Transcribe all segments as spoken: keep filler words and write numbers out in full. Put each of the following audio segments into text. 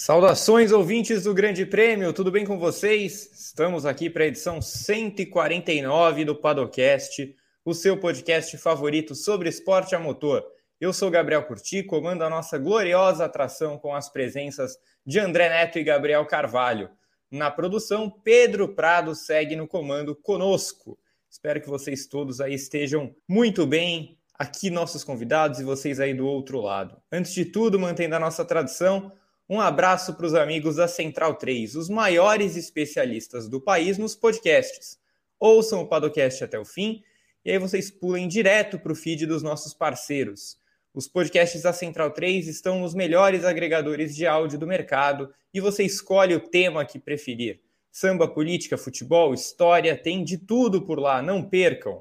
Saudações, ouvintes do Grande Prêmio, tudo bem com vocês? Estamos aqui para a edição cento e quarenta e nove do Paddockcast, o seu podcast favorito sobre esporte a motor. Eu sou Gabriel Curti, comando a nossa gloriosa atração com as presenças de André Neto e Gabriel Carvalho. Na produção, Pedro Prado segue no comando conosco. Espero que vocês todos aí estejam muito bem, aqui nossos convidados e vocês aí do outro lado. Antes de tudo, mantendo a nossa tradição, um abraço para os amigos da Central três, os maiores especialistas do país nos podcasts. Ouçam o Paddockcast até o fim e aí vocês pulem direto para o feed dos nossos parceiros. Os podcasts da Central três estão nos melhores agregadores de áudio do mercado e você escolhe o tema que preferir. Samba, política, futebol, história, tem de tudo por lá, não percam.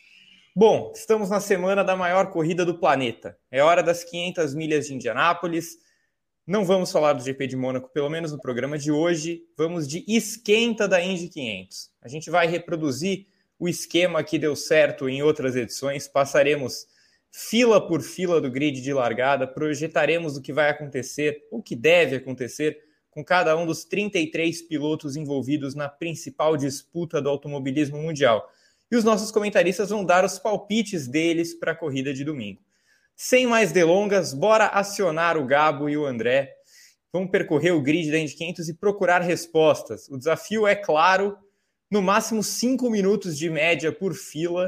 Bom, estamos na semana da maior corrida do planeta. É hora das quinhentas milhas de Indianápolis. Não vamos falar do G P de Mônaco, pelo menos no programa de hoje. Vamos de esquenta da Indy quinhentos. A gente vai reproduzir o esquema que deu certo em outras edições. Passaremos fila por fila do grid de largada, projetaremos o que vai acontecer, o que deve acontecer, com cada um dos trinta e três pilotos envolvidos na principal disputa do automobilismo mundial. E os nossos comentaristas vão dar os palpites deles para a corrida de domingo. Sem mais delongas, bora acionar o Gabo e o André. Vamos percorrer o grid da Indy quinhentos e procurar respostas. O desafio é claro, no máximo cinco minutos de média por fila.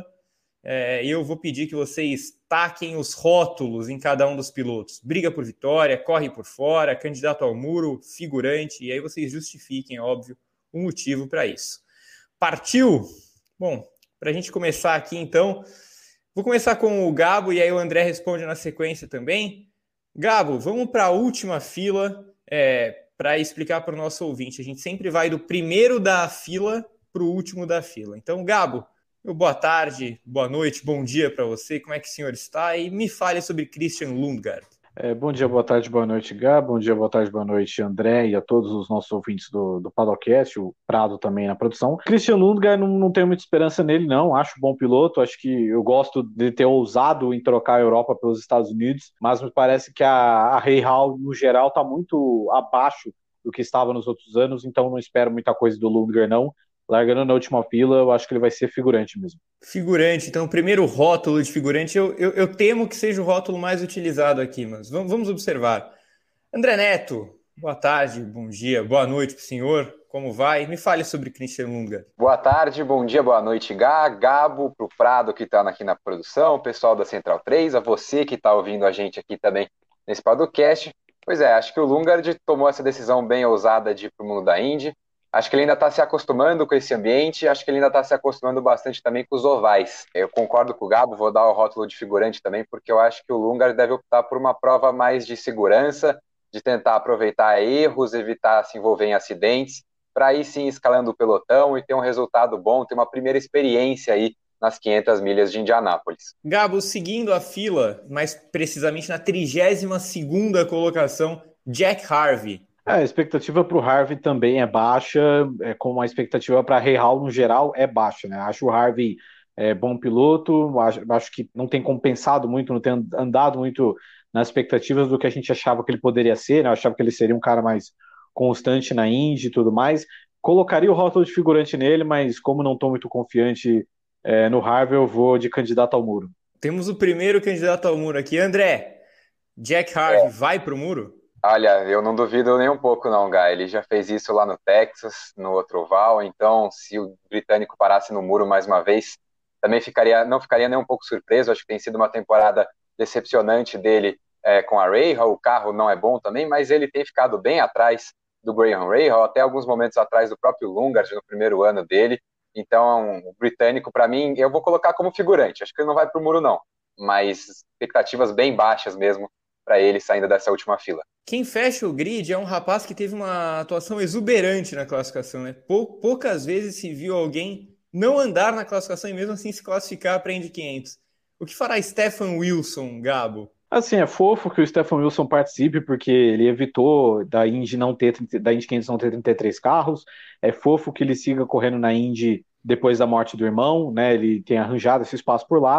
É, eu vou pedir que vocês taquem os rótulos em cada um dos pilotos. Briga por vitória, corre por fora, candidato ao muro, figurante. E aí vocês justifiquem, óbvio, o motivo para isso. Partiu? Bom, para a gente começar aqui então... Vou começar com o Gabo e aí o André responde na sequência também. Gabo, vamos para a última fila é, para explicar para o nosso ouvinte. A gente sempre vai do primeiro da fila para o último da fila. Então, Gabo, meu boa tarde, boa noite, bom dia para você. Como é que o senhor está? E me fale sobre Christian Lundgaard. É, bom dia, boa tarde, boa noite, Gá. Bom dia, boa tarde, boa noite, André, e a todos os nossos ouvintes do, do Paddockcast, o Prado também na produção. Christian Lundgaard, não, não tenho muita esperança nele, não. Acho bom piloto, acho que eu gosto de ter ousado em trocar a Europa pelos Estados Unidos, mas me parece que a, a Rahal, no geral, está muito abaixo do que estava nos outros anos, então não espero muita coisa do Lundgaard, não. Largando na última fila, eu acho que ele vai ser figurante mesmo. Figurante, então o primeiro rótulo de figurante, eu, eu, eu temo que seja o rótulo mais utilizado aqui, mas vamos, vamos observar. André Neto, boa tarde, bom dia, boa noite para o senhor, como vai? Me fale sobre Christian Lundgaard. Boa tarde, bom dia, boa noite, Gá, Gabo, para o Prado que está aqui na produção, o pessoal da Central três, a você que está ouvindo a gente aqui também nesse Paddockcast. Pois é, acho que o Lundgaard tomou essa decisão bem ousada de ir para o mundo da Indy. Acho que ele ainda está se acostumando com esse ambiente, acho que ele ainda está se acostumando bastante também com os ovais. Eu concordo com o Gabo, vou dar o rótulo de figurante também, porque eu acho que o Lundgaard deve optar por uma prova mais de segurança, de tentar aproveitar erros, evitar se envolver em acidentes, para aí sim escalando o pelotão e ter um resultado bom, ter uma primeira experiência aí nas quinhentas milhas de Indianápolis. Gabo, seguindo a fila, mais precisamente na trigésima segunda colocação, Jack Harvey. É, a expectativa para o Harvey também é baixa, é, como a expectativa para a Rahal no geral é baixa, né? Acho o Harvey é, bom piloto, acho, acho que não tem compensado muito, não tem andado muito nas expectativas do que a gente achava que ele poderia ser, né? Eu achava que ele seria um cara mais constante na Indy e tudo mais. Colocaria o rótulo de figurante nele, mas como não estou muito confiante é, no Harvey, eu vou de candidato ao muro. Temos o primeiro candidato ao muro aqui. André, Jack Harvey é. vai para o muro? Olha, eu não duvido nem um pouco não, Guy. Ele já fez isso lá no Texas, no outro oval, então se o britânico parasse no muro mais uma vez, também ficaria, não ficaria nem um pouco surpreso. Acho que tem sido uma temporada decepcionante dele é, com a Rahal. O carro não é bom também, mas ele tem ficado bem atrás do Graham Rahal, até alguns momentos atrás do próprio Lundgaard no primeiro ano dele. Então, o britânico, para mim, eu vou colocar como figurante. Acho que ele não vai para o muro, não, mas expectativas bem baixas mesmo para ele saindo dessa última fila. Quem fecha o grid é um rapaz que teve uma atuação exuberante na classificação, né? Pou, poucas vezes se viu alguém não andar na classificação e mesmo assim se classificar para a Indy quinhentos. O que fará Stefan Wilson, Gabo? Assim, é fofo que o Stefan Wilson participe, porque ele evitou da Indy não ter da Indy quinhentos não ter trinta e três carros. É fofo que ele siga correndo na Indy depois da morte do irmão, né? Ele tem arranjado esse espaço por lá.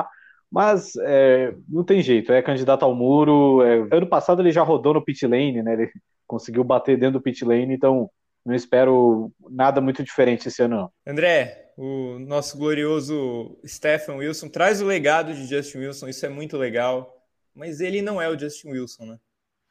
Mas é, não tem jeito, é candidato ao muro. É, ano passado ele já rodou no pit lane, né? Ele conseguiu bater dentro do pit lane, então não espero nada muito diferente esse ano, não. André, o nosso glorioso Stephen Wilson traz o legado de Justin Wilson, isso é muito legal, mas ele não é o Justin Wilson, né?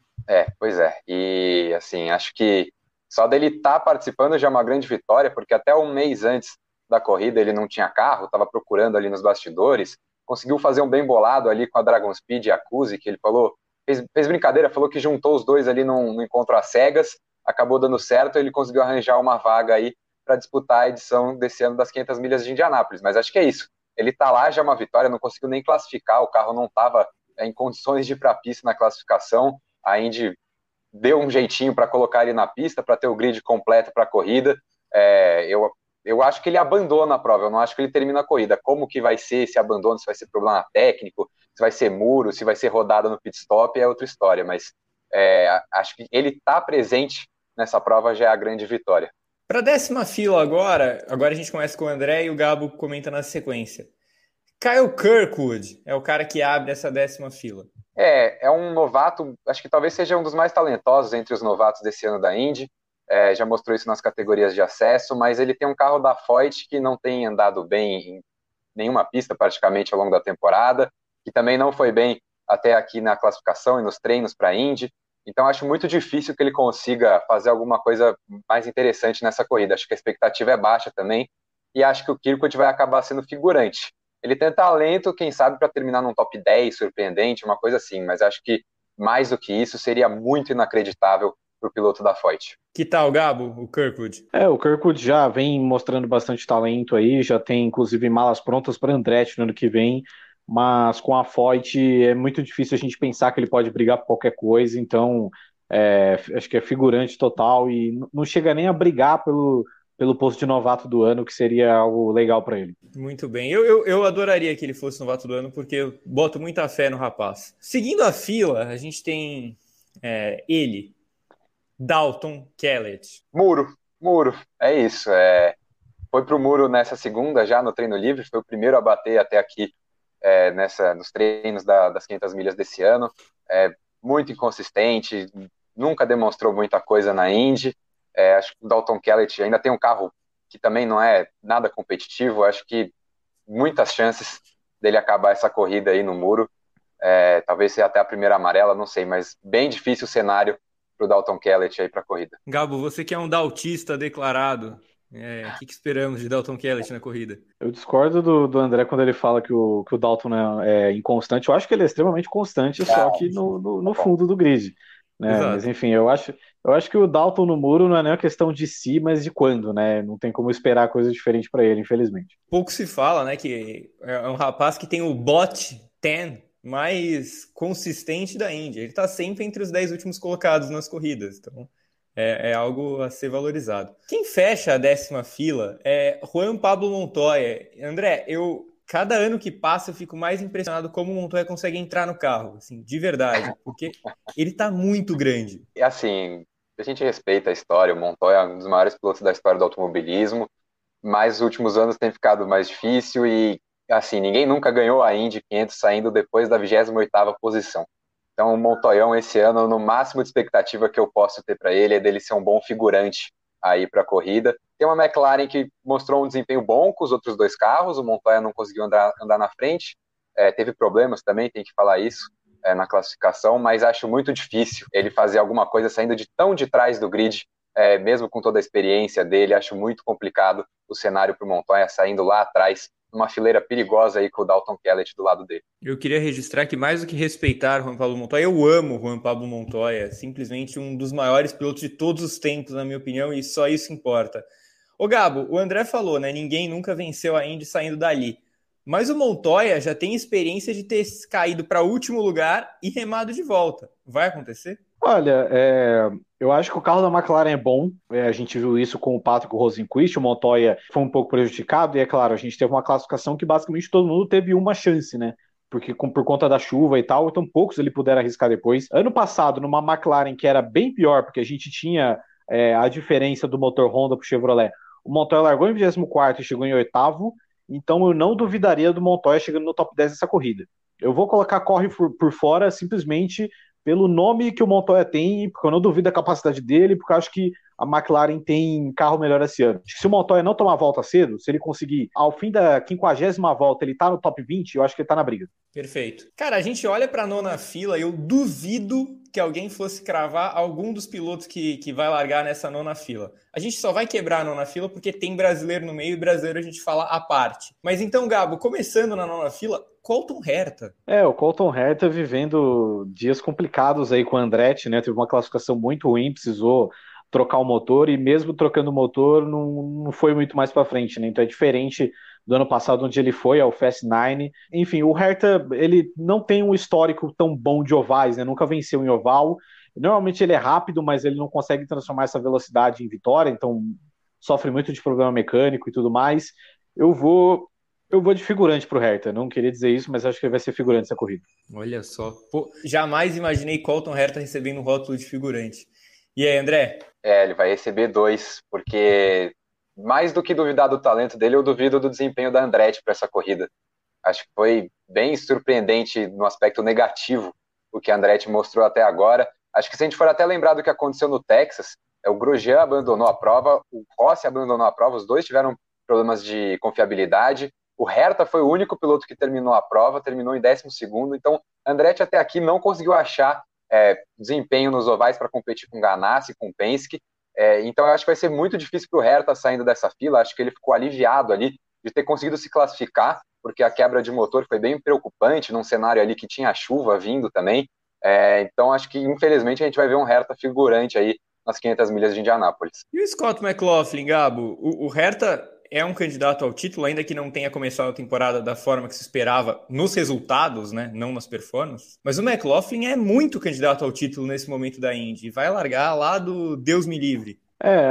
É, pois é. E, assim, acho que só dele estar tá participando já é uma grande vitória, porque até um mês antes da corrida ele não tinha carro, estava procurando ali nos bastidores, conseguiu fazer um bem bolado ali com a Dragon Speed e a Kuzi, que ele falou, fez, fez brincadeira, falou que juntou os dois ali num, num encontro às cegas, acabou dando certo, ele conseguiu arranjar uma vaga aí para disputar a edição desse ano das quinhentas milhas de Indianápolis. Mas acho que é isso. Ele tá lá, já é uma vitória, não conseguiu nem classificar, o carro não estava em condições de ir para a pista na classificação. A Indy deu um jeitinho para colocar ele na pista, para ter o grid completo para a corrida. É, eu, eu acho que ele abandona a prova, eu não acho que ele termina a corrida. Como que vai ser esse abandono, se vai ser problema técnico, se vai ser muro, se vai ser rodada no pit stop, é outra história, mas é, acho que ele está presente nessa prova já é a grande vitória. Para a décima fila agora, agora a gente começa com o André e o Gabo comenta na sequência. Kyle Kirkwood é o cara que abre essa décima fila. É, é um novato, acho que talvez seja um dos mais talentosos entre os novatos desse ano da Indy, é, já mostrou isso nas categorias de acesso, mas ele tem um carro da Foyt que não tem andado bem em nenhuma pista praticamente ao longo da temporada, que também não foi bem até aqui na classificação e nos treinos para a Indy, então acho muito difícil que ele consiga fazer alguma coisa mais interessante nessa corrida, acho que a expectativa é baixa também, e acho que o Kirkwood vai acabar sendo figurante. Ele tem talento, quem sabe, para terminar num top dez, surpreendente, uma coisa assim, mas acho que mais do que isso seria muito inacreditável para o piloto da Foyt. Que tal, Gabo, o Kirkwood? É, o Kirkwood já vem mostrando bastante talento aí, já tem inclusive malas prontas para Andretti no ano que vem, mas com a Foyt é muito difícil a gente pensar que ele pode brigar por qualquer coisa, então é, acho que é figurante total e não chega nem a brigar pelo, pelo posto de novato do ano, que seria algo legal para ele. Muito bem. Eu, eu, eu adoraria que ele fosse novato do ano, porque eu boto muita fé no rapaz. Seguindo a fila, a gente tem é, ele, Dalton Kellett. Muro, muro, é isso. É... Foi para o muro nessa segunda, já no treino livre, foi o primeiro a bater até aqui é, nessa, nos treinos da, das quinhentas milhas desse ano. É, muito inconsistente, nunca demonstrou muita coisa na Indy. É, acho que o Dalton Kellett ainda tem um carro que também não é nada competitivo, acho que muitas chances dele acabar essa corrida aí no muro, é, talvez seja até a primeira amarela, não sei, mas bem difícil o cenário para o Dalton Kellett aí para a corrida. Gabo, você que é um daltista declarado, é, o que, que esperamos de Dalton Kellett na corrida? Eu discordo do, do André quando ele fala que o, que o Dalton é, é inconstante, eu acho que ele é extremamente constante, só que no, no, no fundo do grid. Né? Mas enfim, eu acho, eu acho que o Dalton no muro não é nem uma questão de si, mas de quando, né? Não tem como esperar coisa diferente para ele, infelizmente. Pouco se fala, né? Que é um rapaz que tem o bot dez mais consistente da Indy. Ele está sempre entre os dez últimos colocados nas corridas. Então é, é algo a ser valorizado. Quem fecha a décima fila é Juan Pablo Montoya. André, eu cada ano que passa eu fico mais impressionado como o Montoya consegue entrar no carro, assim, de verdade, porque ele tá muito grande. E assim, a gente respeita a história, o Montoya é um dos maiores pilotos da história do automobilismo, mas os últimos anos tem ficado mais difícil e, assim, ninguém nunca ganhou a Indy quinhentos saindo depois da vigésima oitava posição. Então o Montoyão esse ano, no máximo de expectativa que eu posso ter para ele é dele ser um bom figurante aí para a corrida. Tem uma McLaren que mostrou um desempenho bom com os outros dois carros, o Montoya não conseguiu andar, andar na frente, é, teve problemas também, tem que falar isso, é, na classificação, mas acho muito difícil ele fazer alguma coisa saindo de tão de trás do grid, é, mesmo com toda a experiência dele, acho muito complicado o cenário para o Montoya saindo lá atrás, numa fileira perigosa aí com o Dalton Kellett do lado dele. Eu queria registrar que mais do que respeitar o Juan Pablo Montoya, eu amo o Juan Pablo Montoya, simplesmente um dos maiores pilotos de todos os tempos, na minha opinião, e só isso importa. Ô Gabo, o André falou, né? Ninguém nunca venceu a Indy saindo dali. Mas o Montoya já tem experiência de ter caído para o último lugar e remado de volta. Vai acontecer? Olha, é, eu acho que o carro da McLaren é bom. É, a gente viu isso com o Patrick Rosenquist. O Montoya foi um pouco prejudicado. E é claro, a gente teve uma classificação que basicamente todo mundo teve uma chance, né? Porque com, por conta da chuva e tal, então poucos ele puderam arriscar depois. Ano passado, numa McLaren que era bem pior, porque a gente tinha é, a diferença do motor Honda para o Chevrolet, o Montoya largou em vigésimo quarto e chegou em oitavo. então eu não duvidaria do Montoya chegando no top dez dessa corrida. Eu vou colocar corre por, por fora simplesmente pelo nome que o Montoya tem, porque eu não duvido da capacidade dele, porque eu acho que a McLaren tem carro melhor esse ano. Se o Montoya não tomar volta cedo, se ele conseguir, ao fim da quinquagésima volta, ele tá no top vinte, eu acho que ele tá na briga. Perfeito. Cara, a gente olha para a nona fila, eu duvido que alguém fosse cravar algum dos pilotos que, que vai largar nessa nona fila. A gente só vai quebrar a nona fila porque tem brasileiro no meio e brasileiro a gente fala à parte. Mas então, Gabo, começando na nona fila, Colton Herta. É, o Colton Herta vivendo dias complicados aí com o Andretti, né? Teve uma classificação muito ruim, precisou trocar o motor, e mesmo trocando o motor não, não foi muito mais para frente, né? Então é diferente do ano passado, onde ele foi ao Fast Nine. Enfim, o Herta, ele não tem um histórico tão bom de ovais, né? Nunca venceu em oval. Normalmente ele é rápido, mas ele não consegue transformar essa velocidade em vitória, então sofre muito de problema mecânico e tudo mais. Eu vou eu vou de figurante pro Herta. Não queria dizer isso, mas acho que ele vai ser figurante essa corrida. Olha só. Pô, jamais imaginei Colton Herta recebendo um rótulo de figurante. E aí, André? É, ele vai receber dois, porque mais do que duvidar do talento dele, eu duvido do desempenho da Andretti para essa corrida. Acho que foi bem surpreendente no aspecto negativo o que a Andretti mostrou até agora. Acho que se a gente for até lembrar do que aconteceu no Texas, o Grosjean abandonou a prova, o Rossi abandonou a prova, os dois tiveram problemas de confiabilidade. O Herta foi o único piloto que terminou a prova, terminou em décimo segundo. Então, Andretti até aqui não conseguiu achar é, desempenho nos ovais para competir com Ganassi, com Penske. É, então, eu acho que vai ser muito difícil para o Herta saindo dessa fila. Acho que ele ficou aliviado ali de ter conseguido se classificar, porque a quebra de motor foi bem preocupante num cenário ali que tinha chuva vindo também. É, então, acho que, infelizmente, a gente vai ver um Herta figurante aí nas quinhentas milhas de Indianápolis. E o Scott McLaughlin, Gabo? O, o Herta é um candidato ao título, ainda que não tenha começado a temporada da forma que se esperava nos resultados, né? Não nas performances. Mas o McLaughlin é muito candidato ao título nesse momento da Indy. Vai largar lá do Deus me livre. É,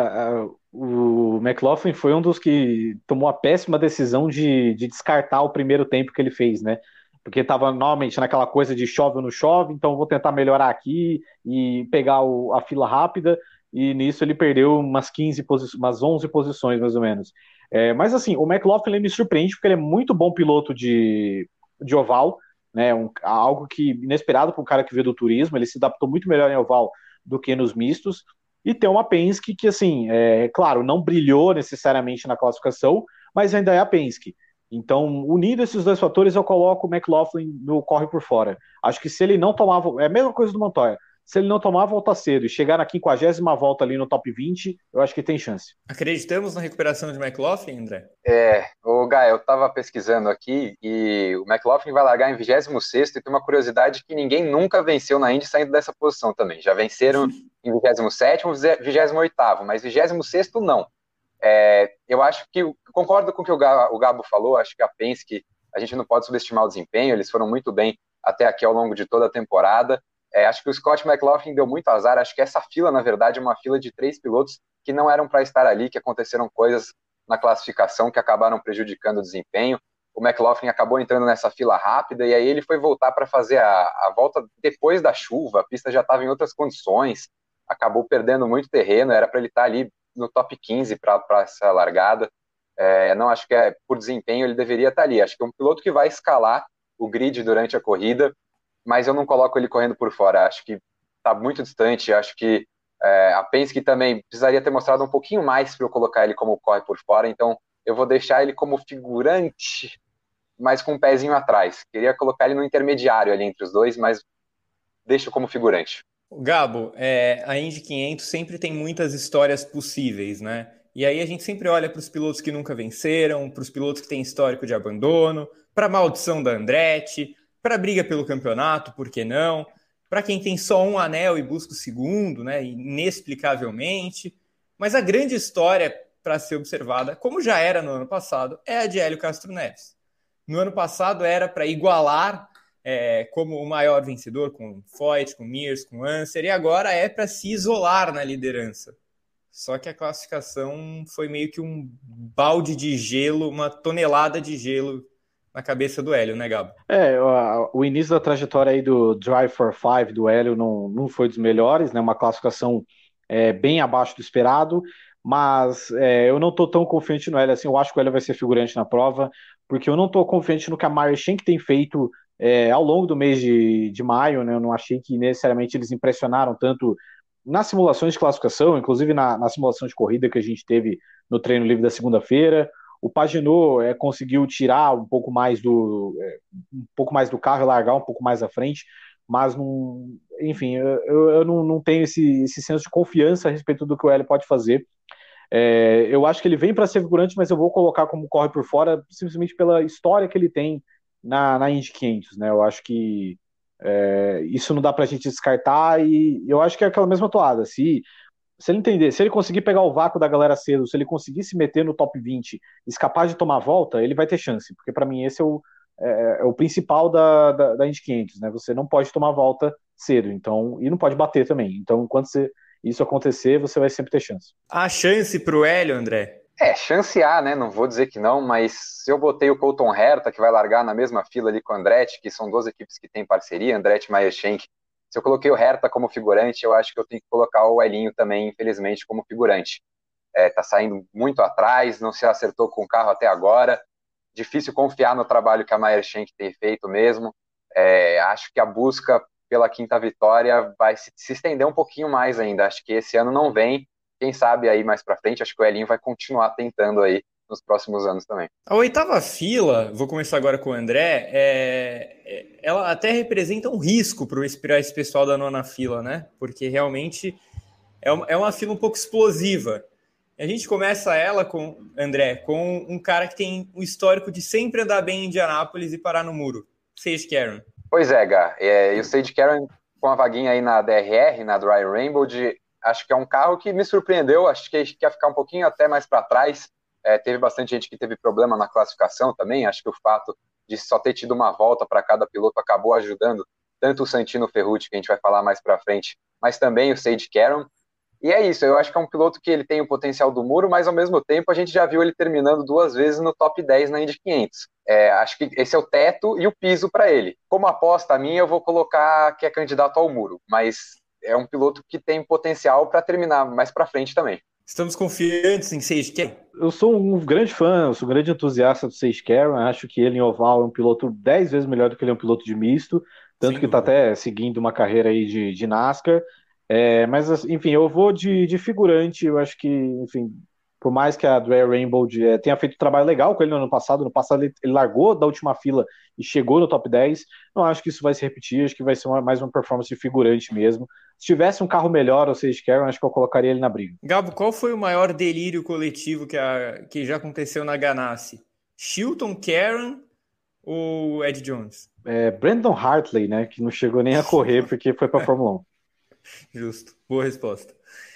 o McLaughlin foi um dos que tomou a péssima decisão de, de descartar o primeiro tempo que ele fez, né? Porque estava normalmente naquela coisa de chove ou não chove, então vou tentar melhorar aqui e pegar o, a fila rápida, e nisso ele perdeu umas quinze posições, umas onze posições mais ou menos. É, mas assim, o McLaughlin ele me surpreende porque ele é muito bom piloto de, de oval, né? Um, algo que inesperado para um cara que veio do turismo, ele se adaptou muito melhor em oval do que nos mistos. E tem uma Penske que, assim, é claro, não brilhou necessariamente na classificação, mas ainda é a Penske. Então, unindo esses dois fatores, eu coloco o McLaughlin no corre por fora. Acho que se ele não tomava... É a mesma coisa do Montoya. Se ele não tomar a volta cedo e chegar na quinquagésima volta ali no top vinte, eu acho que tem chance. Acreditamos na recuperação de McLaughlin, André? É, o Gai, eu estava pesquisando aqui e o McLaughlin vai largar em vigésimo sexto, e tem uma curiosidade que ninguém nunca venceu na Indy saindo dessa posição também. Já venceram em vigésimo sétimo, vigésimo oitavo, mas vigésimo sexto não. É, eu acho que, concordo com o que o Gabo falou, acho que a Penske, a gente não pode subestimar o desempenho, eles foram muito bem até aqui ao longo de toda a temporada. É, acho que o Scott McLaughlin deu muito azar, acho que essa fila, na verdade, é uma fila de três pilotos que não eram para estar ali, que aconteceram coisas na classificação que acabaram prejudicando o desempenho. O McLaughlin acabou entrando nessa fila rápida e aí ele foi voltar para fazer a, a volta depois da chuva, a pista já estava em outras condições, acabou perdendo muito terreno, era para ele estar ali no top quinze para essa largada. É, não acho que é por desempenho ele deveria estar ali, acho que é um piloto que vai escalar o grid durante a corrida, mas eu não coloco ele correndo por fora, acho que está muito distante, acho que é, a Penske também precisaria ter mostrado um pouquinho mais para eu colocar ele como corre por fora, então eu vou deixar ele como figurante, mas com um pezinho atrás. Queria colocar ele no intermediário ali entre os dois, mas deixo como figurante. Gabo, é, a Indy quinhentos sempre tem muitas histórias possíveis, né? E aí a gente sempre olha para os pilotos que nunca venceram, para os pilotos que têm histórico de abandono, para a maldição da Andretti, para a briga pelo campeonato, por que não? Para quem tem só um anel e busca o segundo, né? Inexplicavelmente. Mas a grande história para ser observada, como já era no ano passado, é a de Hélio Castro Neves. No ano passado era para igualar é, como o maior vencedor, com Foyt, com Mears, com Anser, e agora é para se isolar na liderança. Só que a classificação foi meio que um balde de gelo, uma tonelada de gelo na cabeça do Hélio, né, Gabo? É, o, o início da trajetória aí do Drive for Five do Hélio não, não foi dos melhores, né? Uma classificação é, bem abaixo do esperado, mas é, eu não estou tão confiante no Hélio assim. Eu acho que o Hélio vai ser figurante na prova, porque eu não estou confiante no que a Meyer Shank tem feito é, ao longo do mês de, de maio, né? Eu não achei que necessariamente eles impressionaram tanto nas simulações de classificação, inclusive na, na simulação de corrida que a gente teve no treino livre da segunda-feira. O Pagenot é, conseguiu tirar um pouco mais do é, um pouco mais do carro e largar um pouco mais à frente, mas não, enfim, eu, eu não, não tenho esse, esse senso de confiança a respeito do que o Hélio pode fazer. É, eu acho que ele vem para ser figurante, mas eu vou colocar como corre por fora simplesmente pela história que ele tem na, na Indy quinhentos, né? Eu acho que é, isso não dá para a gente descartar e eu acho que é aquela mesma toada. Se, se ele entender, se ele conseguir pegar o vácuo da galera cedo, se ele conseguir se meter no top vinte, escapar de tomar a volta, ele vai ter chance, porque para mim esse é o, é, é o principal da, da, da Indy quinhentos, né? Você não pode tomar a volta cedo, então, e não pode bater também. Então, enquanto você isso acontecer, você vai sempre ter chance. A chance para o Hélio, André? É, chance há, né? Não vou dizer que não, mas se eu botei o Colton Herta, que vai largar na mesma fila ali com o Andretti, que são duas equipes que têm parceria, Andretti e Meyer Shank, se eu coloquei o Herta como figurante, eu acho que eu tenho que colocar o Elinho também, infelizmente, como figurante. É, tá saindo muito atrás, não se acertou com o carro até agora, difícil confiar no trabalho que a Meyer Shank tem feito mesmo. É, acho que a busca pela quinta vitória vai se, se estender um pouquinho mais ainda. Acho que esse ano não vem. Quem sabe aí mais para frente, acho que o Elinho vai continuar tentando aí nos próximos anos também. A oitava fila, vou começar agora com o André, é, ela até representa um risco para esse pessoal da nona fila, né? Porque realmente é uma, é uma fila um pouco explosiva. A gente começa ela com, André, com um cara que tem um histórico de sempre andar bem em Indianápolis e parar no muro. Sage Karam. Pois é, Gá. É, e o Sage Karam com a vaguinha aí na D R R, na Dry Rainbow, de, acho que é um carro que me surpreendeu. Acho que ia ficar um pouquinho até mais para trás. É, teve bastante gente que teve problema na classificação também. Acho que o fato de só ter tido uma volta para cada piloto acabou ajudando tanto o Santino Ferrucci, que a gente vai falar mais para frente, mas também o Sage Karam. E é isso, eu acho que é um piloto que ele tem o potencial do muro, mas ao mesmo tempo a gente já viu ele terminando duas vezes no top dez na Indy quinhentos. É, acho que esse é o teto e o piso para ele. Como aposta minha, eu vou colocar que é candidato ao muro, mas é um piloto que tem potencial para terminar mais para frente também. Estamos confiantes em Sage Karam? Eu sou um grande fã, eu sou um grande entusiasta do Sage Karam. Acho que ele em oval é um piloto dez vezes melhor do que ele é um piloto de misto, tanto Sem que está até seguindo uma carreira aí de, de NASCAR. É, mas, enfim, eu vou de, de figurante. Eu acho que, enfim, por mais que a Dry Rainbow de, é, tenha feito um trabalho legal com ele no ano passado, no passado ele, ele largou da última fila e chegou no top dez, não acho que isso vai se repetir, acho que vai ser uma, mais uma performance de figurante mesmo. Se tivesse um carro melhor, ou seja, Karam, acho que eu colocaria ele na briga. Gabo, qual foi o maior delírio coletivo que, a, que já aconteceu na Ganassi? Chilton Karam ou Ed Jones? É, Brandon Hartley, né, que não chegou nem a correr porque foi para a Fórmula um. Justo, boa resposta.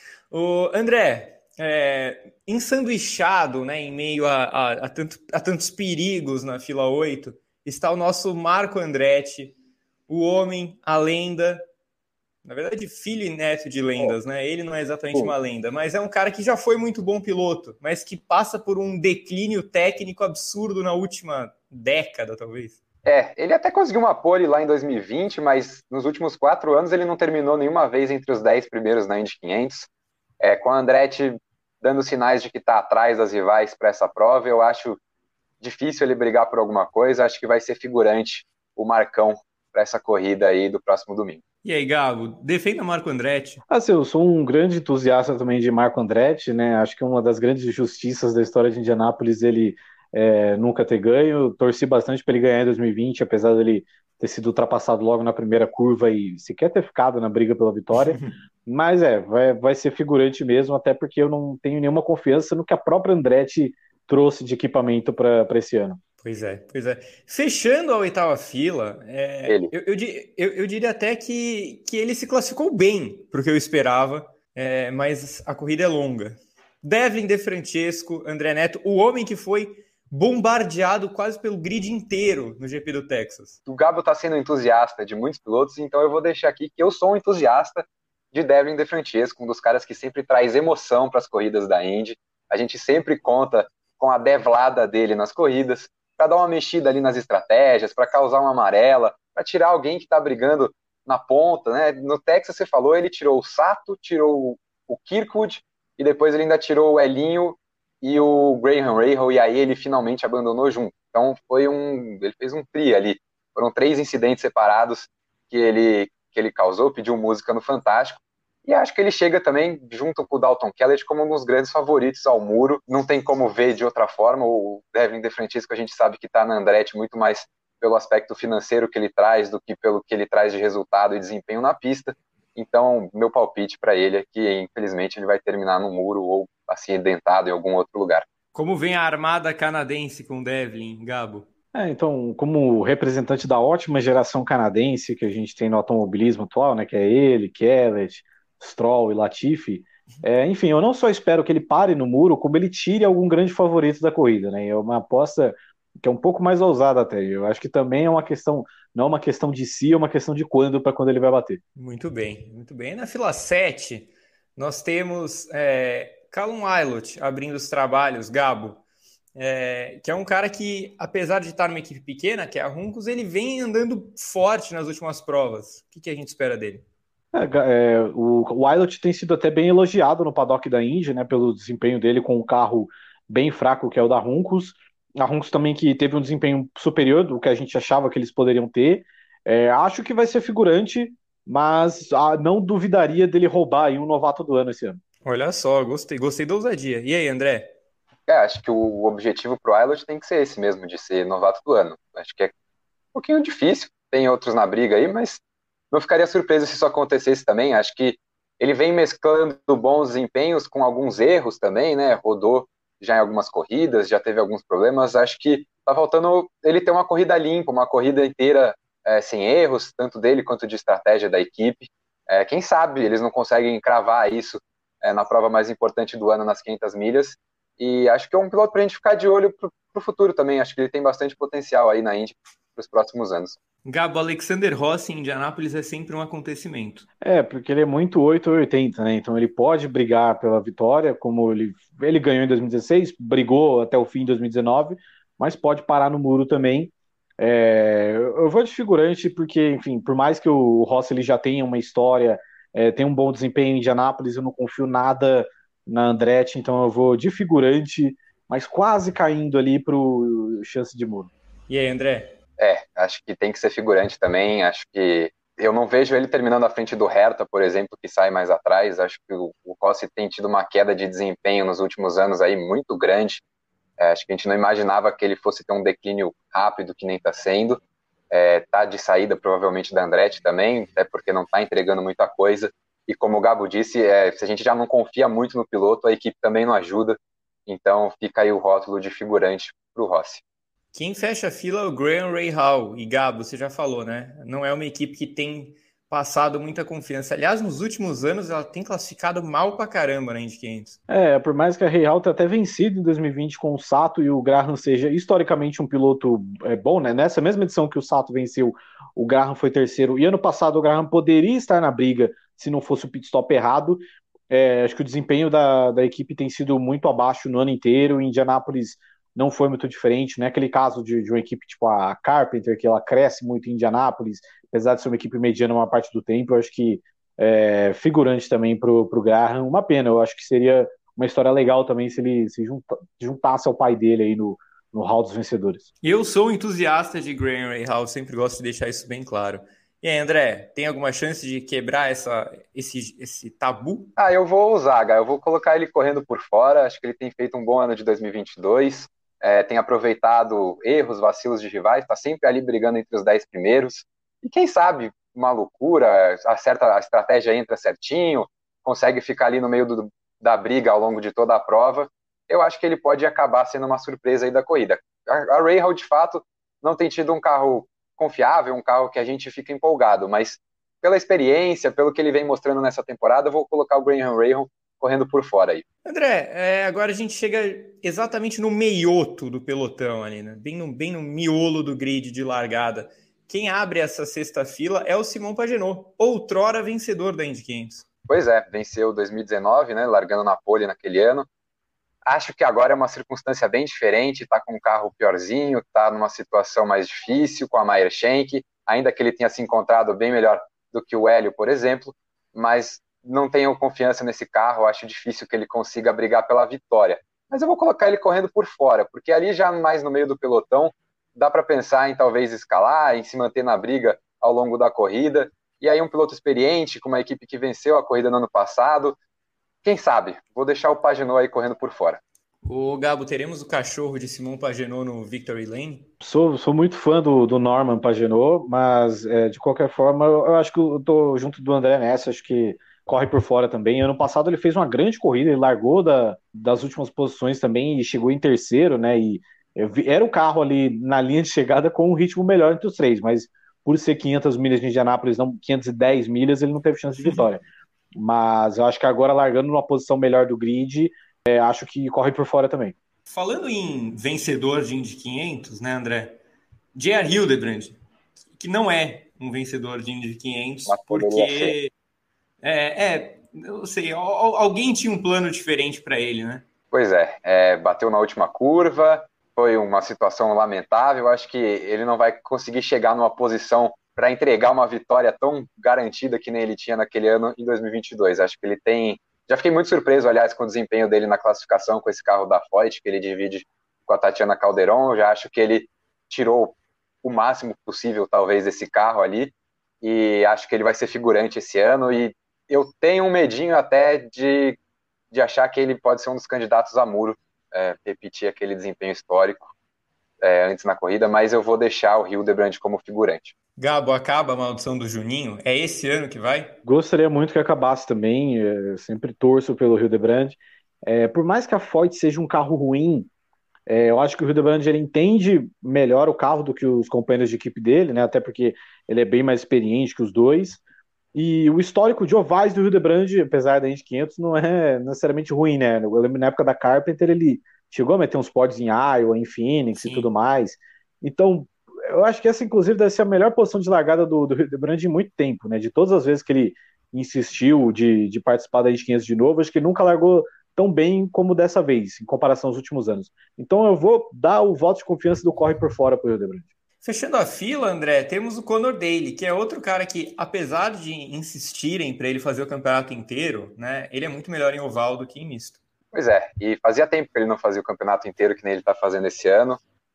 O André, é, ensanduichado, né, em meio a, a, a, tanto, a tantos perigos na fila oito, está o nosso Marco Andretti, o homem, a lenda, na verdade filho e neto de lendas, né? Ele não é exatamente uma lenda, mas é um cara que já foi muito bom piloto, mas que passa por um declínio técnico absurdo na última década, talvez. É, ele até conseguiu uma pole lá em dois mil e vinte, mas nos últimos quatro anos ele não terminou nenhuma vez entre os dez primeiros na Indy quinhentos. É, com a Andretti dando sinais de que está atrás das rivais para essa prova, eu acho difícil ele brigar por alguma coisa. Acho que vai ser figurante o Marcão para essa corrida aí do próximo domingo. E aí, Gabo, defenda Marco Andretti. Assim, eu sou um grande entusiasta também de Marco Andretti, né? Acho que uma das grandes injustiças da história de Indianápolis ele É, nunca ter ganho. Torci bastante para ele ganhar em dois mil e vinte, apesar dele ter sido ultrapassado logo na primeira curva e sequer ter ficado na briga pela vitória. Mas é, vai, vai ser figurante mesmo, até porque eu não tenho nenhuma confiança no que a própria Andretti trouxe de equipamento para esse ano. Pois é, pois é. Fechando a oitava fila, é, eu, eu, eu, eu diria até que, que ele se classificou bem para o que eu esperava, é, mas a corrida é longa. Devlin De Francesco, André Neto, o homem que foi bombardeado quase pelo grid inteiro no G P do Texas. O Gabo está sendo entusiasta de muitos pilotos, então eu vou deixar aqui que eu sou um entusiasta de Devlin De Francesco, um dos caras que sempre traz emoção para as corridas da Indy. A gente sempre conta com a devlada dele nas corridas, para dar uma mexida ali nas estratégias, para causar uma amarela, para tirar alguém que está brigando na ponta, né? No Texas, você falou, ele tirou o Sato, tirou o Kirkwood e depois ele ainda tirou o Elinho e o Graham Rahal, e aí ele finalmente abandonou junto. Então foi um, ele fez um tri ali. Foram três incidentes separados que ele, que ele causou, pediu música no Fantástico. E acho que ele chega também, junto com o Dalton Kellett, como um dos grandes favoritos ao muro. Não tem como ver de outra forma. O Devin De Francisco, a gente sabe que está na Andretti muito mais pelo aspecto financeiro que ele traz do que pelo que ele traz de resultado e desempenho na pista. Então, meu palpite para ele é que, infelizmente, ele vai terminar no muro ou acidentado em algum outro lugar. Como vem a armada canadense com o Devlin, Gabo? É, então, como representante da ótima geração canadense que a gente tem no automobilismo atual, né, que é ele, Kellett, Stroll e Latifi, é, enfim, eu não só espero que ele pare no muro, como ele tire algum grande favorito da corrida, né? É uma aposta que é um pouco mais ousada até. Eu acho que também é uma questão, não é uma questão de si, é uma questão de quando para quando ele vai bater. Muito bem, muito bem. Na fila sete, nós temos é, Callum Ilott abrindo os trabalhos, Gabo, é, que é um cara que, apesar de estar numa equipe pequena, que é a Juncos, ele vem andando forte nas últimas provas. O que, que a gente espera dele? É, é, o, o Ilott tem sido até bem elogiado no paddock da Indy, né, pelo desempenho dele com um carro bem fraco, que é o da Juncos. A Juncos também que teve um desempenho superior do que a gente achava que eles poderiam ter. É, acho que vai ser figurante, mas ah, não duvidaria dele roubar aí um novato do ano esse ano. Olha só, gostei, gostei da ousadia. E aí, André? É, acho que o objetivo pro Ilott tem que ser esse mesmo, de ser novato do ano. Acho que é um pouquinho difícil, tem outros na briga aí, mas não ficaria surpreso se isso acontecesse também. Acho que ele vem mesclando bons desempenhos com alguns erros também, né? Rodou já em algumas corridas, já teve alguns problemas. Acho que tá faltando ele ter uma corrida limpa, uma corrida inteira é, sem erros, tanto dele quanto de estratégia da equipe. É, quem sabe eles não conseguem cravar isso é, na prova mais importante do ano, nas quinhentas milhas. E acho que é um piloto para a gente ficar de olho para o futuro também. Acho que ele tem bastante potencial aí na Indy para os próximos anos. Gabo, Alexander Rossi em Indianápolis é sempre um acontecimento. É, porque ele é muito oito ou oitenta, né? Então ele pode brigar pela vitória, como ele, ele ganhou em dois mil e dezesseis, brigou até o fim de dois mil e dezenove, mas pode parar no muro também. É, eu vou de figurante porque, enfim, por mais que o Rossi ele já tenha uma história, é, tem um bom desempenho em Indianápolis, eu não confio nada na Andretti, então eu vou de figurante, mas quase caindo ali para o chance de muro. E aí, André? É, acho que tem que ser figurante também. Acho que eu não vejo ele terminando à frente do Herta, por exemplo, que sai mais atrás. Acho que o, o Rossi tem tido uma queda de desempenho nos últimos anos aí muito grande. É, acho que a gente não imaginava que ele fosse ter um declínio rápido, que nem está sendo. É, tá de saída provavelmente da Andretti também, até porque não está entregando muita coisa. E como o Gabo disse, é, se a gente já não confia muito no piloto, a equipe também não ajuda. Então fica aí o rótulo de figurante para o Rossi. Quem fecha a fila é o Graham Rahal. E Gabo, você já falou, né? Não é uma equipe que tem passado muita confiança. Aliás, nos últimos anos ela tem classificado mal pra caramba na Indy quinhentos. É, por mais que a Rahal tenha até vencido em dois mil e vinte com o Sato e o Graham seja historicamente um piloto é, bom, né? Nessa mesma edição que o Sato venceu, o Graham foi terceiro. E ano passado o Graham poderia estar na briga se não fosse o pit stop errado. É, acho que o desempenho da, da equipe tem sido muito abaixo no ano inteiro. Em Indianápolis não foi muito diferente, não é aquele caso de, de uma equipe tipo a Carpenter, que ela cresce muito em Indianápolis, apesar de ser uma equipe mediana uma parte do tempo. Eu acho que é, figurante também pro, pro Graham, uma pena. Eu acho que seria uma história legal também se ele se junta, juntasse ao pai dele aí no, no hall dos vencedores. Eu sou um entusiasta de Graham Rahal, sempre gosto de deixar isso bem claro. E aí, André, tem alguma chance de quebrar essa, esse, esse tabu? Ah, eu vou usar, Gá. Eu vou colocar ele correndo por fora. Acho que ele tem feito um bom ano de dois mil e vinte e dois. É, tem aproveitado erros, vacilos de rivais, está sempre ali brigando entre os dez primeiros. E quem sabe, uma loucura, acerta, a estratégia entra certinho, consegue ficar ali no meio do, da briga ao longo de toda a prova. Eu acho que ele pode acabar sendo uma surpresa aí da corrida. A, a Rahal, de fato, não tem tido um carro confiável, um carro que a gente fica empolgado, mas pela experiência, pelo que ele vem mostrando nessa temporada, eu vou colocar o Graham Rahal correndo por fora aí. André, é, agora a gente chega exatamente no meioto do pelotão ali, né? Bem no, bem no miolo do grid de largada. Quem abre essa sexta fila é o Simon Pagenaud, outrora vencedor da Indy quinhentos. Pois é, venceu dois mil e dezenove, né, largando na pole naquele ano. Acho que agora é uma circunstância bem diferente, tá com um carro piorzinho, tá numa situação mais difícil com a Meyer Shank, ainda que ele tenha se encontrado bem melhor do que o Hélio, por exemplo, mas não tenho confiança nesse carro, acho difícil que ele consiga brigar pela vitória. Mas eu vou colocar ele correndo por fora, porque ali já mais no meio do pelotão, dá para pensar em talvez escalar, em se manter na briga ao longo da corrida, e aí um piloto experiente, com uma equipe que venceu a corrida no ano passado, quem sabe? Vou deixar o Pagenaud aí correndo por fora. O Gabo, teremos o cachorro de Simon Pagenaud no Victory Lane? Sou, sou muito fã do, do Norman Pagenaud, mas é, de qualquer forma, eu, eu acho que eu tô junto do André nessa, acho que corre por fora também. Ano passado ele fez uma grande corrida, ele largou da, das últimas posições também e chegou em terceiro, né? E vi, era o carro ali na linha de chegada com um ritmo melhor entre os três, mas por ser quinhentas milhas de Indianápolis, não quinhentas e dez milhas, ele não teve chance de vitória. Mas eu acho que agora largando numa posição melhor do grid, é, acho que corre por fora também. Falando em vencedor de Indy quinhentos, né, André? J R. Hildebrand, que não é um vencedor de Indy quinhentos, mas porque é, é, eu sei, alguém tinha um plano diferente para ele, né? Pois é, é, bateu na última curva, foi uma situação lamentável, acho que ele não vai conseguir chegar numa posição para entregar uma vitória tão garantida que nem ele tinha naquele ano em dois mil e vinte e dois. Acho que ele tem... Já fiquei muito surpreso, aliás, com o desempenho dele na classificação com esse carro da Foyt, que ele divide com a Tatiana Calderon. Eu já acho que ele tirou o máximo possível, talvez, desse carro ali, e acho que ele vai ser figurante esse ano, e eu tenho um medinho até de, de achar que ele pode ser um dos candidatos a muro, é, repetir aquele desempenho histórico é, antes na corrida, mas eu vou deixar o Hildebrand como figurante. Gabo, acaba a maldição do Juninho? É esse ano que vai? Gostaria muito que acabasse também, eu sempre torço pelo Hildebrand. É, por mais que a Foyt seja um carro ruim, é, eu acho que o Hildebrand ele entende melhor o carro do que os companheiros de equipe dele, né? Até porque ele é bem mais experiente que os dois. E o histórico de ovais do Hildebrand, apesar da Indy quinhentos, não é necessariamente ruim, né? Eu lembro na época da Carpenter ele chegou a meter uns pódios em Iowa, em Phoenix Sim. e tudo mais. Então, eu acho que essa, inclusive, deve ser a melhor posição de largada do, do Hildebrand em muito tempo, né? De todas as vezes que ele insistiu de, de participar da Indy quinhentos de novo, acho que ele nunca largou tão bem como dessa vez, em comparação aos últimos anos. Então eu vou dar o voto de confiança do corre por fora para o Hildebrand. Fechando a fila, André, temos o Conor Daly, que é outro cara que, apesar de insistirem para ele fazer o campeonato inteiro, né, ele é muito melhor em oval do que em misto. Pois é, e fazia tempo que ele não fazia o campeonato inteiro que nem ele está fazendo esse ano.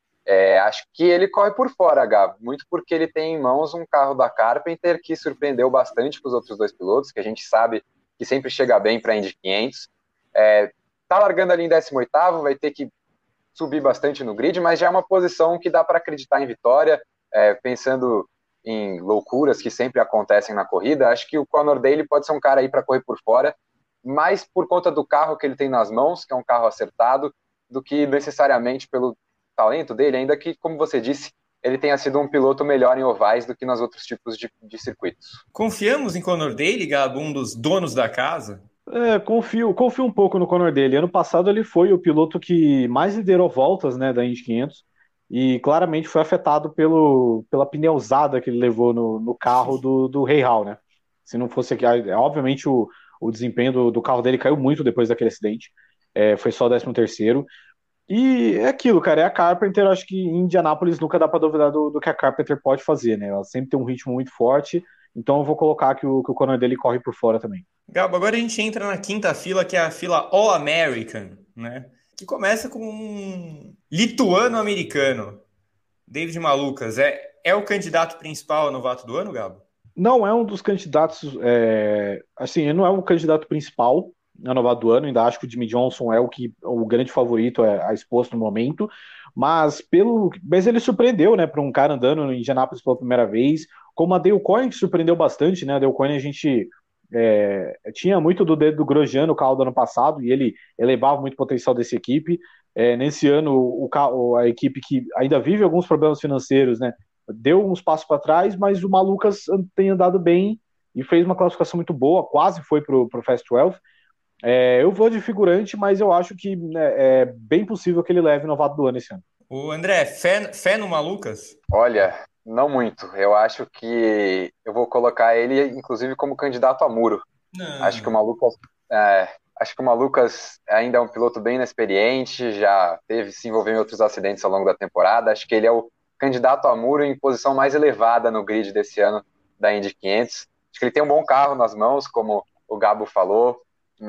É, acho que ele corre por fora, Gabo, muito porque ele tem em mãos um carro da Carpenter que surpreendeu bastante com os outros dois pilotos, que a gente sabe que sempre chega bem para a Indy quinhentos. É, tá largando ali em décimo oitavo, vai ter que subir bastante no grid, mas já é uma posição que dá para acreditar em vitória, é, pensando em loucuras que sempre acontecem na corrida. Acho que o Conor Daly pode ser um cara aí para correr por fora, mais por conta do carro que ele tem nas mãos, que é um carro acertado, do que necessariamente pelo talento dele, ainda que, como você disse, ele tenha sido um piloto melhor em ovais do que nos outros tipos de, de circuitos. Confiamos em Conor Daly, Gabo, um dos donos da casa? É, confio, confio um pouco no Conor Daly. Ano passado ele foi o piloto que mais liderou voltas, né, da Indy quinhentos e claramente foi afetado pelo, pela pneusada que ele levou no, no carro do, do Rahal, né? Se não fosse aqui, obviamente o, o desempenho do, do carro dele caiu muito depois daquele acidente, é, foi só o décimo terceiro. E é aquilo, cara, é a Carpenter. Acho que em Indianápolis nunca dá para duvidar do, do que a Carpenter pode fazer, né? Ela sempre tem um ritmo muito forte, então eu vou colocar que o, que o Conor Daly corre por fora também. Gabo, agora a gente entra na quinta fila, que é a fila All-American, né? Que começa com um lituano-americano, David Malukas. É, é o candidato principal a novato do ano, Gabo? Não é um dos candidatos, é, assim, não é o candidato principal a novato do ano. Ainda acho que o Jimmy Johnson é o que o grande favorito a, a exposto no momento, mas pelo, mas ele surpreendeu, né, para um cara andando em Indianápolis pela primeira vez, como a Dale Coyne, que surpreendeu bastante, né? A Dale Coyne a gente É, tinha muito do dedo do Grosjean no carro do ano passado e ele elevava muito o potencial dessa equipe. É, nesse ano, o, o, a equipe que ainda vive alguns problemas financeiros, né, deu uns passos para trás, mas o Malukas tem andado bem e fez uma classificação muito boa, quase foi para o Fast doze. É, eu vou de figurante, mas eu acho que né, é bem possível que ele leve novato do ano esse ano. O André, fé, fé no Malukas? Olha, não muito. Eu acho que eu vou colocar ele, inclusive, como candidato a muro. Não. Acho que o Malukas, é, acho que o Malukas ainda é um piloto bem inexperiente, já teve se envolver em outros acidentes ao longo da temporada. Acho que ele é o candidato a muro em posição mais elevada no grid desse ano da Indy quinhentos. Acho que ele tem um bom carro nas mãos, como o Gabo falou,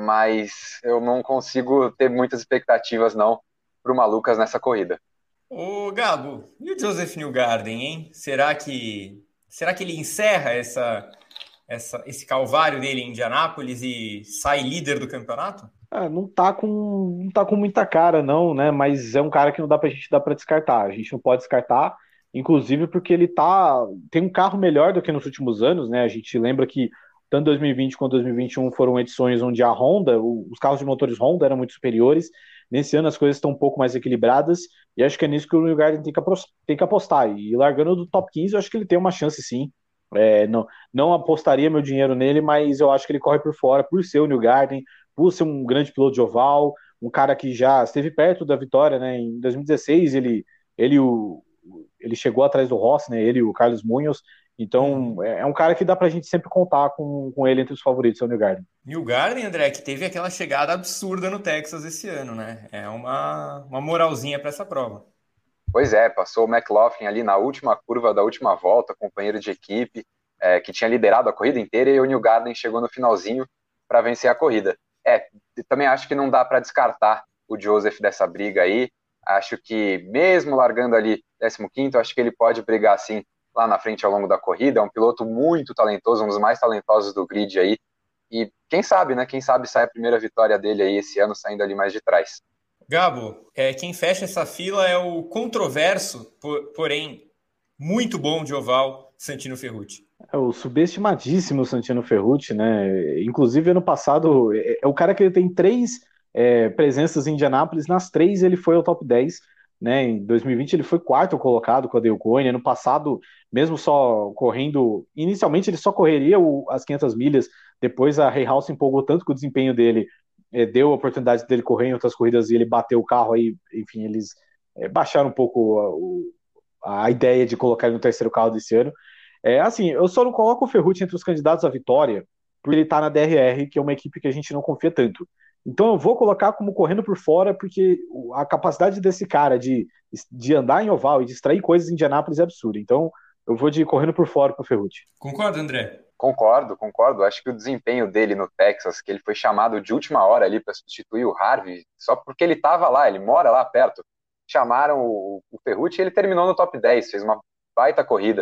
mas eu não consigo ter muitas expectativas não para o Malucas nessa corrida. Ô, Gabo, e o Joseph Newgarden, hein? Será que, será que ele encerra essa, essa, esse calvário dele em Indianápolis e sai líder do campeonato? Ah, não tá com, não tá com muita cara, não, né? Mas é um cara que não dá pra gente dar pra descartar. A gente não pode descartar, inclusive porque ele tá. Tem um carro melhor do que nos últimos anos, né? A gente lembra que tanto dois mil e vinte quanto dois mil e vinte e um foram edições onde a Honda, o- os carros de motores Honda eram muito superiores. Nesse ano as coisas estão um pouco mais equilibradas, e acho que é nisso que o Newgarden tem que, apros- tem que apostar. E largando do top quinze, eu acho que ele tem uma chance sim. É, não, não apostaria meu dinheiro nele, mas eu acho que ele corre por fora, por ser o Newgarden, por ser um grande piloto de oval, um cara que já esteve perto da vitória, né? Em dois mil e dezesseis ele, ele, o, ele chegou atrás do Rossi, né? Ele e o Carlos Munoz. Então Uhum. é, é um cara que dá pra gente sempre contar com, com ele entre os favoritos, é o Newgarden. Newgarden, André, que teve aquela chegada absurda no Texas esse ano, né? É uma, uma moralzinha para essa prova. Pois é, passou o McLaughlin ali na última curva da última volta, companheiro de equipe, é, que tinha liderado a corrida inteira, e o Newgarden chegou no finalzinho para vencer a corrida. É, também acho que não dá para descartar o Joseph dessa briga aí. Acho que mesmo largando ali décimo quinto, acho que ele pode brigar assim lá na frente ao longo da corrida. É um piloto muito talentoso, um dos mais talentosos do grid aí. E quem sabe, né? Quem sabe sai a primeira vitória dele aí esse ano, saindo ali mais de trás. Gabo, é, quem fecha essa fila é o controverso, por, porém muito bom de oval, Santino Ferrucci. É o subestimadíssimo Santino Ferrucci, né? Inclusive, ano passado, é, é o cara que ele tem três é, presenças em Indianápolis, nas três ele foi ao top dez, né? Em dois mil e vinte ele foi quarto colocado com a Dale Coyne. Ano passado, mesmo só correndo, inicialmente ele só correria o, as quinhentas milhas, depois a Hay House empolgou tanto com o desempenho dele, é, deu a oportunidade dele correr em outras corridas e ele bateu o carro aí, enfim, eles é, baixaram um pouco a, a ideia de colocar ele no terceiro carro desse ano. É assim, eu só não coloco o Ferrucci entre os candidatos à vitória porque ele tá na D R R, que é uma equipe que a gente não confia tanto. Então eu vou colocar como correndo por fora, porque a capacidade desse cara de, de andar em oval e distrair coisas em Indianápolis é absurda. Então eu vou de correndo por fora pro Ferrucci. Concorda, André? Concordo, concordo. Acho que o desempenho dele no Texas, que ele foi chamado de última hora ali para substituir o Harvey, só porque ele estava lá, ele mora lá perto. Chamaram o, o Ferrucci e ele terminou no top dez, fez uma baita corrida.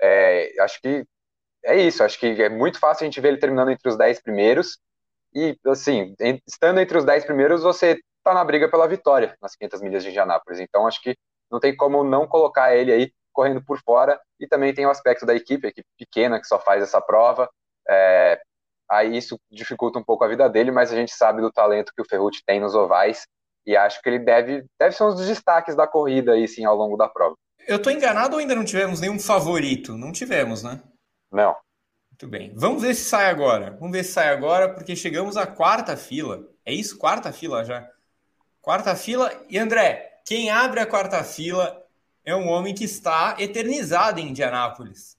É, acho que é isso, acho que é muito fácil a gente ver ele terminando entre os dez primeiros. E, assim, estando entre os dez primeiros, você está na briga pela vitória nas quinhentas milhas de Indianápolis. Então, acho que não tem como não colocar ele aí correndo por fora. E também tem o aspecto da equipe, a equipe pequena que só faz essa prova. É, aí isso dificulta um pouco a vida dele, mas a gente sabe do talento que o Ferrucci tem nos ovais. E acho que ele deve, deve ser um dos destaques da corrida aí, sim, ao longo da prova. Eu tô enganado ou ainda não tivemos nenhum favorito? Não tivemos, né? Não. Muito bem. Vamos ver se sai agora. Vamos ver se sai agora, porque chegamos à quarta fila. É isso? Quarta fila já. Quarta fila. E André, quem abre a quarta fila é um homem que está eternizado em Indianápolis.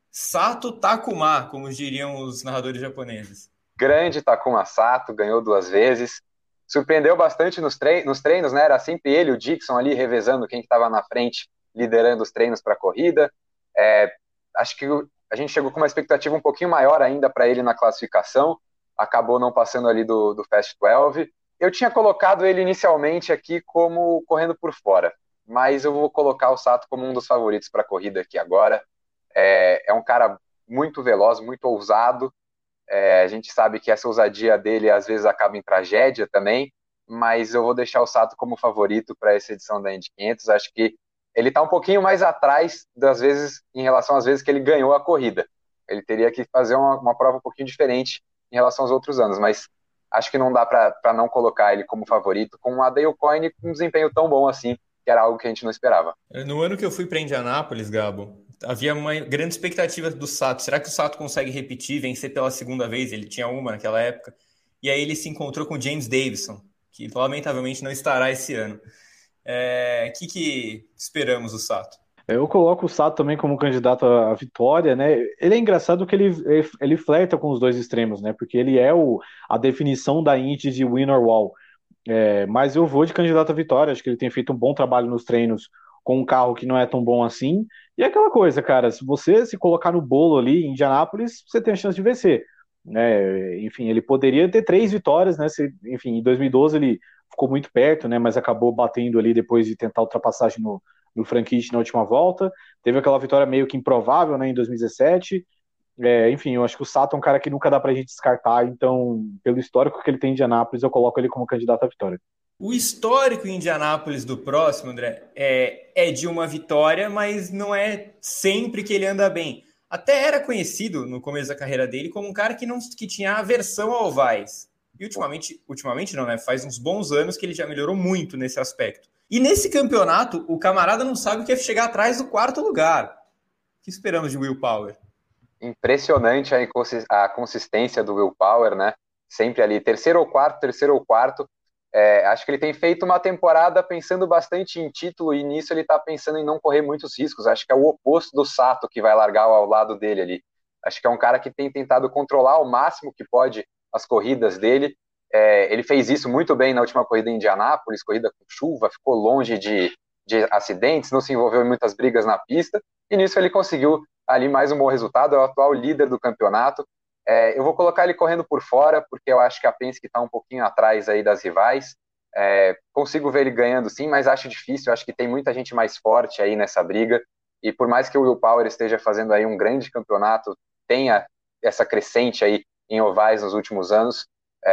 Sato Takuma, como diriam os narradores japoneses. Grande Takuma Sato, ganhou duas vezes. Surpreendeu bastante nos, tre nos treinos, né? Era sempre ele, o Dixon ali, revezando quem estava na frente, liderando os treinos para a corrida. É, acho que a gente chegou com uma expectativa um pouquinho maior ainda para ele na classificação. Acabou não passando ali do, do Fast doze. Eu tinha colocado ele inicialmente aqui como correndo por fora, mas eu vou colocar o Sato como um dos favoritos para a corrida aqui agora. É, é um cara muito veloz, muito ousado. É, a gente sabe que essa ousadia dele às vezes acaba em tragédia também, mas eu vou deixar o Sato como favorito para essa edição da Indy quinhentos. Acho que ele está um pouquinho mais atrás das vezes, em relação às vezes que ele ganhou a corrida. Ele teria que fazer uma, uma prova um pouquinho diferente em relação aos outros anos, mas acho que não dá para não colocar ele como favorito com a Dale Coyne com um desempenho tão bom assim, que era algo que a gente não esperava. No ano que eu fui para Indianápolis, Gabo, havia uma grande expectativa do Sato. Será que o Sato consegue repetir, vencer pela segunda vez? Ele tinha uma naquela época. E aí ele se encontrou com James Davison, que lamentavelmente não estará esse ano. O é, que, que esperamos do Sato? Eu coloco o Sato também como candidato à vitória, né? Ele é engraçado que ele, ele flerta com os dois extremos, né? Porque ele é o, a definição da Indy de win or wall. É, mas eu vou de candidato à vitória. Acho que ele tem feito um bom trabalho nos treinos com um carro que não é tão bom assim. E é aquela coisa, cara, se você se colocar no bolo ali em Indianápolis, você tem a chance de vencer. né? Enfim, ele poderia ter três vitórias, né? Se, enfim, em dois mil e doze ele ficou muito perto, né? Mas acabou batendo ali depois de tentar ultrapassagem no, no Franchitti na última volta. Teve aquela vitória meio que improvável, né? Em dois mil e dezessete. É, enfim, eu acho que o Sato é um cara que nunca dá pra gente descartar, então, pelo histórico que ele tem em Indianápolis, eu coloco ele como candidato à vitória. O histórico em Indianápolis do próximo, André, é, é de uma vitória, mas não é sempre que ele anda bem. Até era conhecido no começo da carreira dele como um cara que, não, que tinha aversão a ovais. E ultimamente, ultimamente não, né? Faz uns bons anos que ele já melhorou muito nesse aspecto. E nesse campeonato, o camarada não sabe o que é chegar atrás do quarto lugar. O que esperamos de Will Power? Impressionante a, inconsist- a consistência do Will Power, né? Sempre ali, terceiro ou quarto, terceiro ou quarto. É, acho que ele tem feito uma temporada pensando bastante em título e nisso ele está pensando em não correr muitos riscos. Acho que é o oposto do Sato que vai largar ao lado dele ali. Acho que é um cara que tem tentado controlar ao máximo que pode as corridas dele. É, ele fez isso muito bem na última corrida em Indianápolis, corrida com chuva, ficou longe de, de acidentes, não se envolveu em muitas brigas na pista, e nisso ele conseguiu ali mais um bom resultado, é o atual líder do campeonato. É, eu vou colocar ele correndo por fora, porque eu acho que a Penske está um pouquinho atrás aí das rivais. É, consigo ver ele ganhando sim, mas acho difícil, acho que tem muita gente mais forte aí nessa briga, e por mais que o Will Power esteja fazendo aí um grande campeonato, tenha essa crescente aí em ovais nos últimos anos,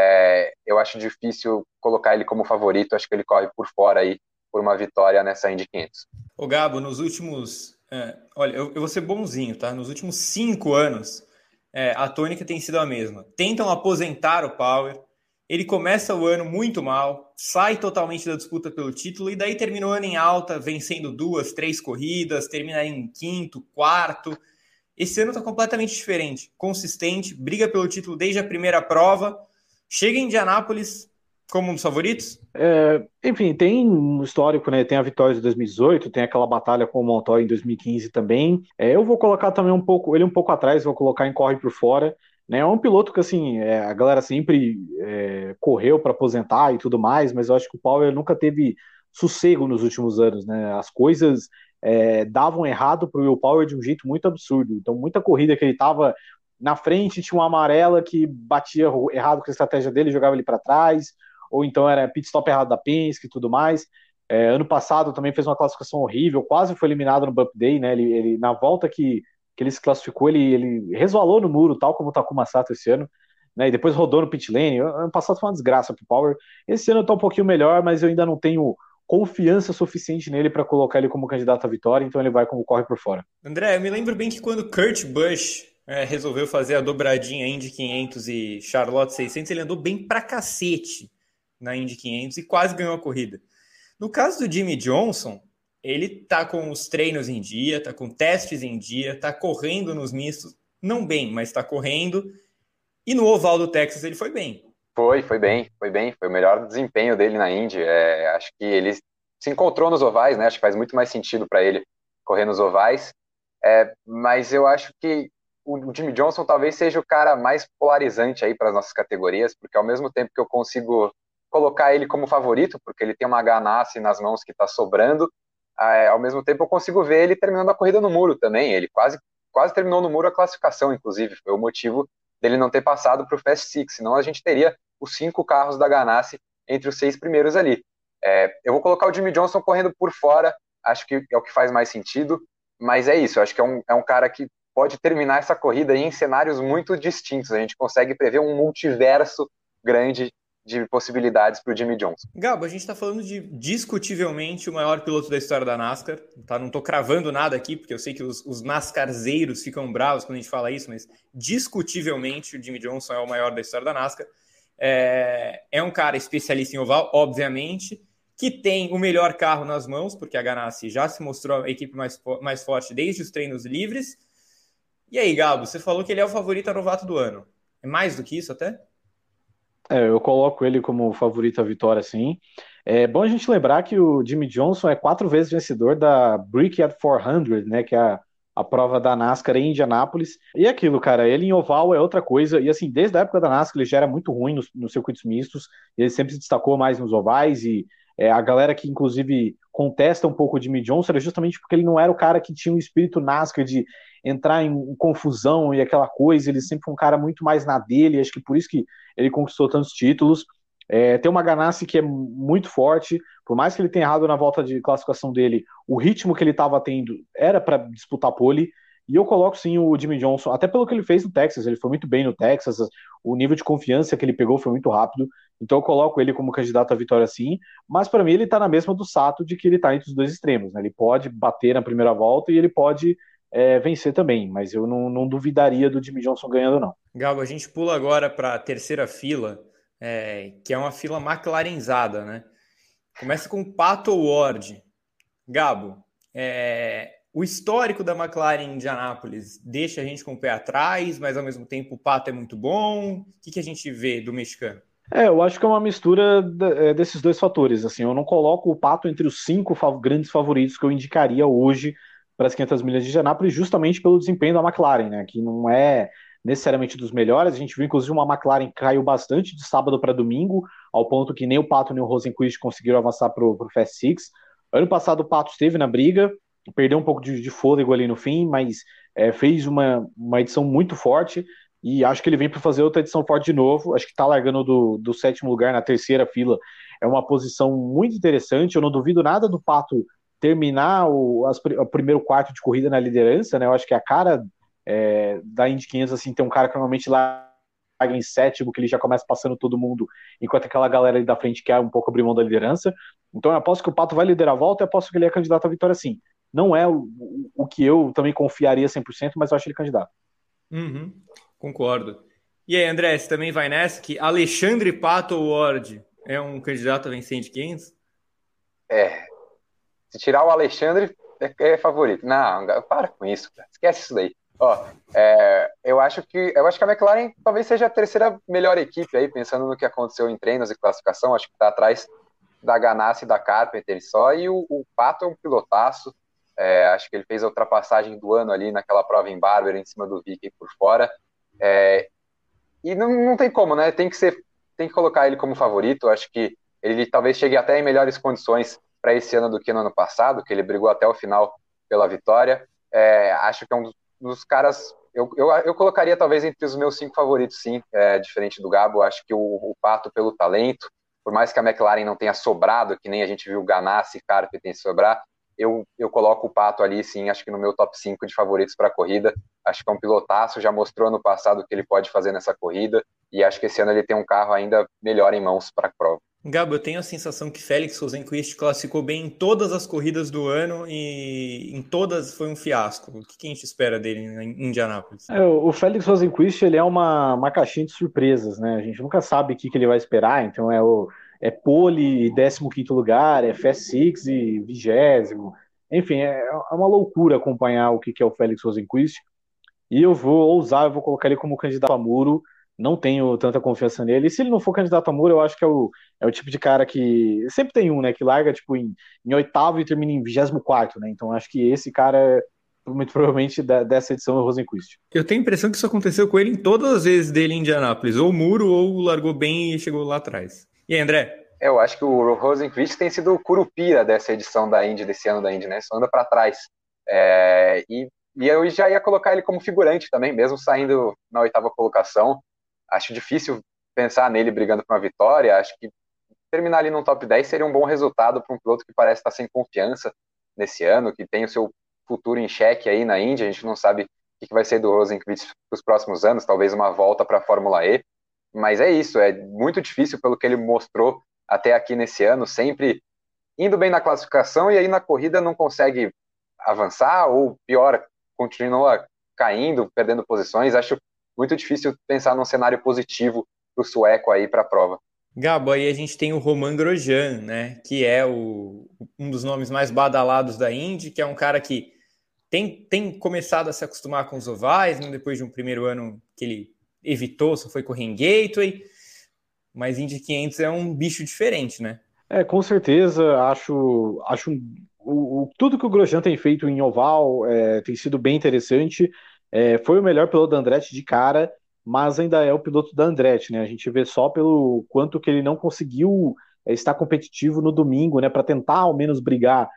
é, eu acho difícil colocar ele como favorito, acho que ele corre por fora aí por uma vitória nessa Indy quinhentos. Ô Gabo, nos últimos... É, olha, eu, eu vou ser bonzinho, tá? Nos últimos cinco anos, é, a tônica tem sido a mesma. Tentam aposentar o Power, ele começa o ano muito mal, sai totalmente da disputa pelo título e daí termina o ano em alta, vencendo duas, três corridas, termina em quinto, quarto. Esse ano tá completamente diferente, consistente, briga pelo título desde a primeira prova, chega em Indianápolis como um dos favoritos? É, enfim, tem um histórico, né? Tem a vitória de dois mil e dezoito, tem aquela batalha com o Montoya em dois mil e quinze também. É, eu vou colocar também um pouco, ele um pouco atrás, vou colocar em corre por fora. Né? É um piloto que assim, é, a galera sempre é, correu para aposentar e tudo mais, mas eu acho que o Power nunca teve sossego nos últimos anos, né? As coisas é, davam errado para o Will Power de um jeito muito absurdo. Então, muita corrida que ele estava na frente, tinha uma amarela que batia errado com a estratégia dele, jogava ele para trás, ou então era pit stop errado da Penske e tudo mais. É, ano passado também fez uma classificação horrível, quase foi eliminado no Bump Day, né? Ele, ele na volta que, que ele se classificou, ele, ele resvalou no muro, tal como o Takuma Sato esse ano, né? E depois rodou no pit lane. Ano passado foi uma desgraça pro Power. Esse ano tá um pouquinho melhor, mas eu ainda não tenho confiança suficiente nele para colocar ele como candidato à vitória, então ele vai como corre por fora. André, eu me lembro bem que quando Kurt Busch é, resolveu fazer a dobradinha Indy quinhentos e Charlotte seiscentos, ele andou bem pra cacete na Indy quinhentos e quase ganhou a corrida. No caso do Jimmie Johnson, ele tá com os treinos em dia, tá com testes em dia, tá correndo nos mistos, não bem, mas tá correndo, e no oval do Texas ele foi bem. Foi, foi bem, foi bem, foi o melhor desempenho dele na Indy. É, acho que ele se encontrou nos ovais, né? Acho que faz muito mais sentido para ele correr nos ovais. É, mas eu acho que o Jimmie Johnson talvez seja o cara mais polarizante aí para as nossas categorias, porque ao mesmo tempo que eu consigo colocar ele como favorito, porque ele tem uma Ganassi nas mãos que está sobrando, é, ao mesmo tempo eu consigo ver ele terminando a corrida no muro também. Ele quase, quase terminou no muro a classificação, inclusive. Foi o motivo dele não ter passado para o Fast Six, senão a gente teria os cinco carros da Ganassi entre os seis primeiros ali. É, eu vou colocar o Jimmie Johnson correndo por fora, acho que é o que faz mais sentido, mas é isso, acho que é um, é um cara que pode terminar essa corrida em cenários muito distintos, a gente consegue prever um multiverso grande de possibilidades para o Jimmie Johnson. Gabo, a gente está falando de discutivelmente o maior piloto da história da NASCAR, tá? Não estou cravando nada aqui, porque eu sei que os, os NASCARzeiros ficam bravos quando a gente fala isso, mas discutivelmente o Jimmie Johnson é o maior da história da NASCAR. É, é um cara especialista em oval, obviamente, que tem o melhor carro nas mãos, porque a Ganassi já se mostrou a equipe mais, mais forte desde os treinos livres. E aí, Gabo, você falou que ele é o favorito a novato do ano. É mais do que isso até? É, eu coloco ele como favorito à vitória, sim. É bom a gente lembrar que o Jimmie Johnson é quatro vezes vencedor da Brickyard quatrocentos, né, que é a, a prova da NASCAR em Indianápolis. E aquilo, cara, ele em oval é outra coisa. E assim, desde a época da NASCAR ele já era muito ruim nos, nos circuitos mistos. Ele sempre se destacou mais nos ovais e é, a galera que inclusive contesta um pouco o Jimmy Johnson era justamente porque ele não era o cara que tinha um espírito NASCAR de entrar em, em confusão e aquela coisa, ele sempre foi um cara muito mais na dele, acho que por isso que ele conquistou tantos títulos. É, tem uma Ganassi que é muito forte, por mais que ele tenha errado na volta de classificação dele, o ritmo que ele estava tendo era para disputar pole, e eu coloco sim o Jimmy Johnson, até pelo que ele fez no Texas, ele foi muito bem no Texas, o nível de confiança que ele pegou foi muito rápido, então eu coloco ele como candidato à vitória sim, mas para mim ele está na mesma do Sato, de que ele está entre os dois extremos, né? Ele pode bater na primeira volta e ele pode é, vencer também, mas eu não, não duvidaria do Jimmy Johnson ganhando não. Gabo, a gente pula agora para a terceira fila, é, que é uma fila McLarenzada, né? Começa com Pato Ward. Gabo, é, o histórico da McLaren em Indianápolis deixa a gente com o pé atrás, mas ao mesmo tempo o Pato é muito bom. O que, que a gente vê do mexicano? É, eu acho que é uma mistura desses dois fatores. Assim, eu não coloco o Pato entre os cinco grandes favoritos que eu indicaria hoje para as quinhentas milhas de Indianápolis, justamente pelo desempenho da McLaren, né? Que não é necessariamente dos melhores. A gente viu, inclusive, uma McLaren que caiu bastante de sábado para domingo, ao ponto que nem o Pato nem o Rosenquist conseguiram avançar para o Fast Six. Ano passado o Pato esteve na briga, perdeu um pouco de, de fôlego ali no fim, mas é, fez uma, uma edição muito forte. E acho que ele vem para fazer outra edição forte de novo. Acho que está largando do, do sétimo lugar na terceira fila. É uma posição muito interessante. Eu não duvido nada do Pato terminar o, as, o primeiro quarto de corrida na liderança, né? Eu acho que a cara é, da Indy quinhentos, assim, tem um cara que normalmente larga em sétimo, que ele já começa passando todo mundo, enquanto aquela galera ali da frente quer um pouco abrir mão da liderança. Então eu aposto que o Pato vai liderar a volta e aposto que ele é candidato à vitória sim. Não é o, o que eu também confiaria cem por cento, mas eu acho ele candidato. Uhum. Concordo. E aí, André, você também vai nessa que Alexandre Pato Ward é um candidato a vencer Indy quinhentos? É. Se tirar o Alexandre, é, é favorito. Não, para com isso, cara. Esquece isso daí. Ó, é, eu acho que eu acho que a McLaren talvez seja a terceira melhor equipe aí, pensando no que aconteceu em treinos e classificação. Acho que está atrás da Ganassi e da Carpenter só. E o, o Pato é um pilotaço. É, acho que ele fez a ultrapassagem do ano ali naquela prova em Barber, em cima do Vicky por fora. É, e não, não tem como, né? Tem que ser, tem que colocar ele como favorito. Acho que ele talvez chegue até em melhores condições para esse ano do que no ano passado, que ele brigou até o final pela vitória. É, acho que é um dos, dos caras. Eu, eu, eu colocaria talvez entre os meus cinco favoritos, sim, é, diferente do Gabo. Acho que o, o Pato, pelo talento, por mais que a McLaren não tenha sobrado, que nem a gente viu o Ganassi e Carpe tem sobrar, eu, eu coloco o Pato ali, sim, acho que no meu top cinco de favoritos para a corrida. Acho que é um pilotaço, já mostrou no passado o que ele pode fazer nessa corrida, e acho que esse ano ele tem um carro ainda melhor em mãos para a prova. Gabo, eu tenho a sensação que Félix Rosenquist classificou bem em todas as corridas do ano e em todas foi um fiasco. O que a gente espera dele em Indianápolis? É, o Félix Rosenquist, ele é uma, uma caixinha de surpresas, né? A gente nunca sabe o que, que ele vai esperar, então é o é pole e décimo quinto lugar, é Fast Six e vigésimo. Enfim, é, é uma loucura acompanhar o que, que é o Félix Rosenquist. E eu vou ousar, eu vou colocar ele como candidato a muro. Não tenho tanta confiança nele. E se ele não for candidato a muro, eu acho que é o, é o tipo de cara que. Sempre tem um, né? Que larga tipo, em, em oitavo e termina em vigésimo quarto, né? Então acho que esse cara, muito provavelmente, da, dessa edição é o Rosenquist. Eu tenho a impressão que isso aconteceu com ele em todas as vezes dele em Indianápolis. Ou muro, ou largou bem e chegou lá atrás. E aí, André? Eu acho que o Rosenquist tem sido o curupira dessa edição da Indy, desse ano da Indy, né? Só anda para trás. É, e, e eu já ia colocar ele como figurante também, mesmo saindo na oitava colocação. Acho difícil pensar nele brigando por uma vitória. Acho que terminar ali no top dez seria um bom resultado para um piloto que parece estar sem confiança nesse ano, que tem o seu futuro em xeque aí na Indy. A gente não sabe o que vai ser do Rosenquist para os próximos anos, talvez uma volta para a Fórmula E. Mas é isso, é muito difícil pelo que ele mostrou até aqui nesse ano, sempre indo bem na classificação e aí na corrida não consegue avançar, ou pior, continua caindo, perdendo posições. Acho muito difícil pensar num cenário positivo para o sueco aí para a prova. Gabo, aí a gente tem o Romain Grosjean, né, que é o, um dos nomes mais badalados da Indy, que é um cara que tem, tem começado a se acostumar com os ovais, né, depois de um primeiro ano que ele evitou, só foi correr em Gateway, mas Indy quinhentos é um bicho diferente, né? É, com certeza, acho, acho o, o, tudo que o Grosjean tem feito em oval é, tem sido bem interessante. É, foi o melhor piloto da Andretti de cara, mas ainda é o piloto da Andretti, né? A gente vê só pelo quanto que ele não conseguiu é, estar competitivo no domingo, né, para tentar ao menos brigar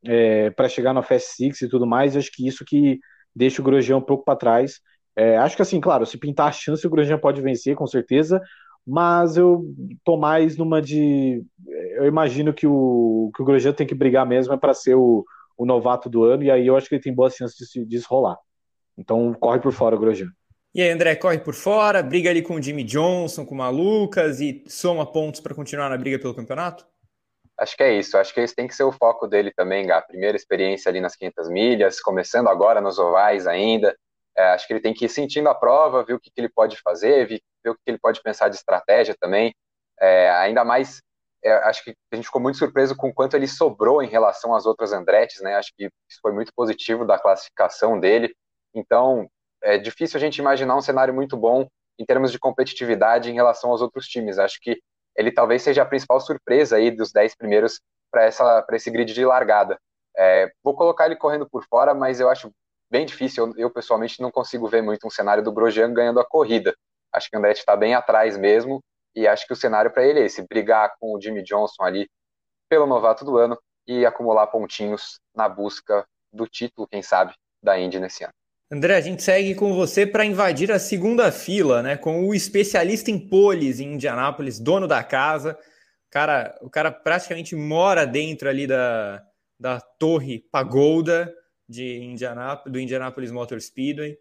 é, para chegar no Fast Six e tudo mais. Acho que isso que deixa o Grosjean um pouco para trás. É, acho que assim, claro, se pintar a chance, o Grosjean pode vencer, com certeza, mas eu tô mais numa de... Eu imagino que o, que o Grosjean tem que brigar mesmo é para ser o, o novato do ano, e aí eu acho que ele tem boas chances de se desrolar. Então corre por fora o Grosjean. E aí, André, corre por fora, briga ali com o Jimmy Johnson, com o Malucas e soma pontos para continuar na briga pelo campeonato? Acho que é isso, acho que esse tem que ser o foco dele também, Gá. Primeira experiência ali nas quinhentas milhas, começando agora nos ovais ainda. É, acho que ele tem que ir sentindo a prova, ver o que, que ele pode fazer, ver, ver o que, que ele pode pensar de estratégia também. É, ainda mais, é, acho que a gente ficou muito surpreso com o quanto ele sobrou em relação às outras Andrettes, né? Acho que isso foi muito positivo da classificação dele. Então, é difícil a gente imaginar um cenário muito bom em termos de competitividade em relação aos outros times. Acho que ele talvez seja a principal surpresa aí dos dez primeiros para esse grid de largada. É, vou colocar ele correndo por fora, mas eu acho bem difícil. Eu, eu pessoalmente não consigo ver muito um cenário do Grosjean ganhando a corrida. Acho que o Andretti está bem atrás mesmo, e acho que o cenário para ele é esse, brigar com o Jimmy Johnson ali pelo novato do ano e acumular pontinhos na busca do título, quem sabe, da Indy nesse ano. André, a gente segue com você para invadir a segunda fila, né? Com o especialista em poles em Indianápolis, dono da casa. O cara, o cara praticamente mora dentro ali da, da torre Pagoda de Indianápolis, do Indianapolis Motor Speedway.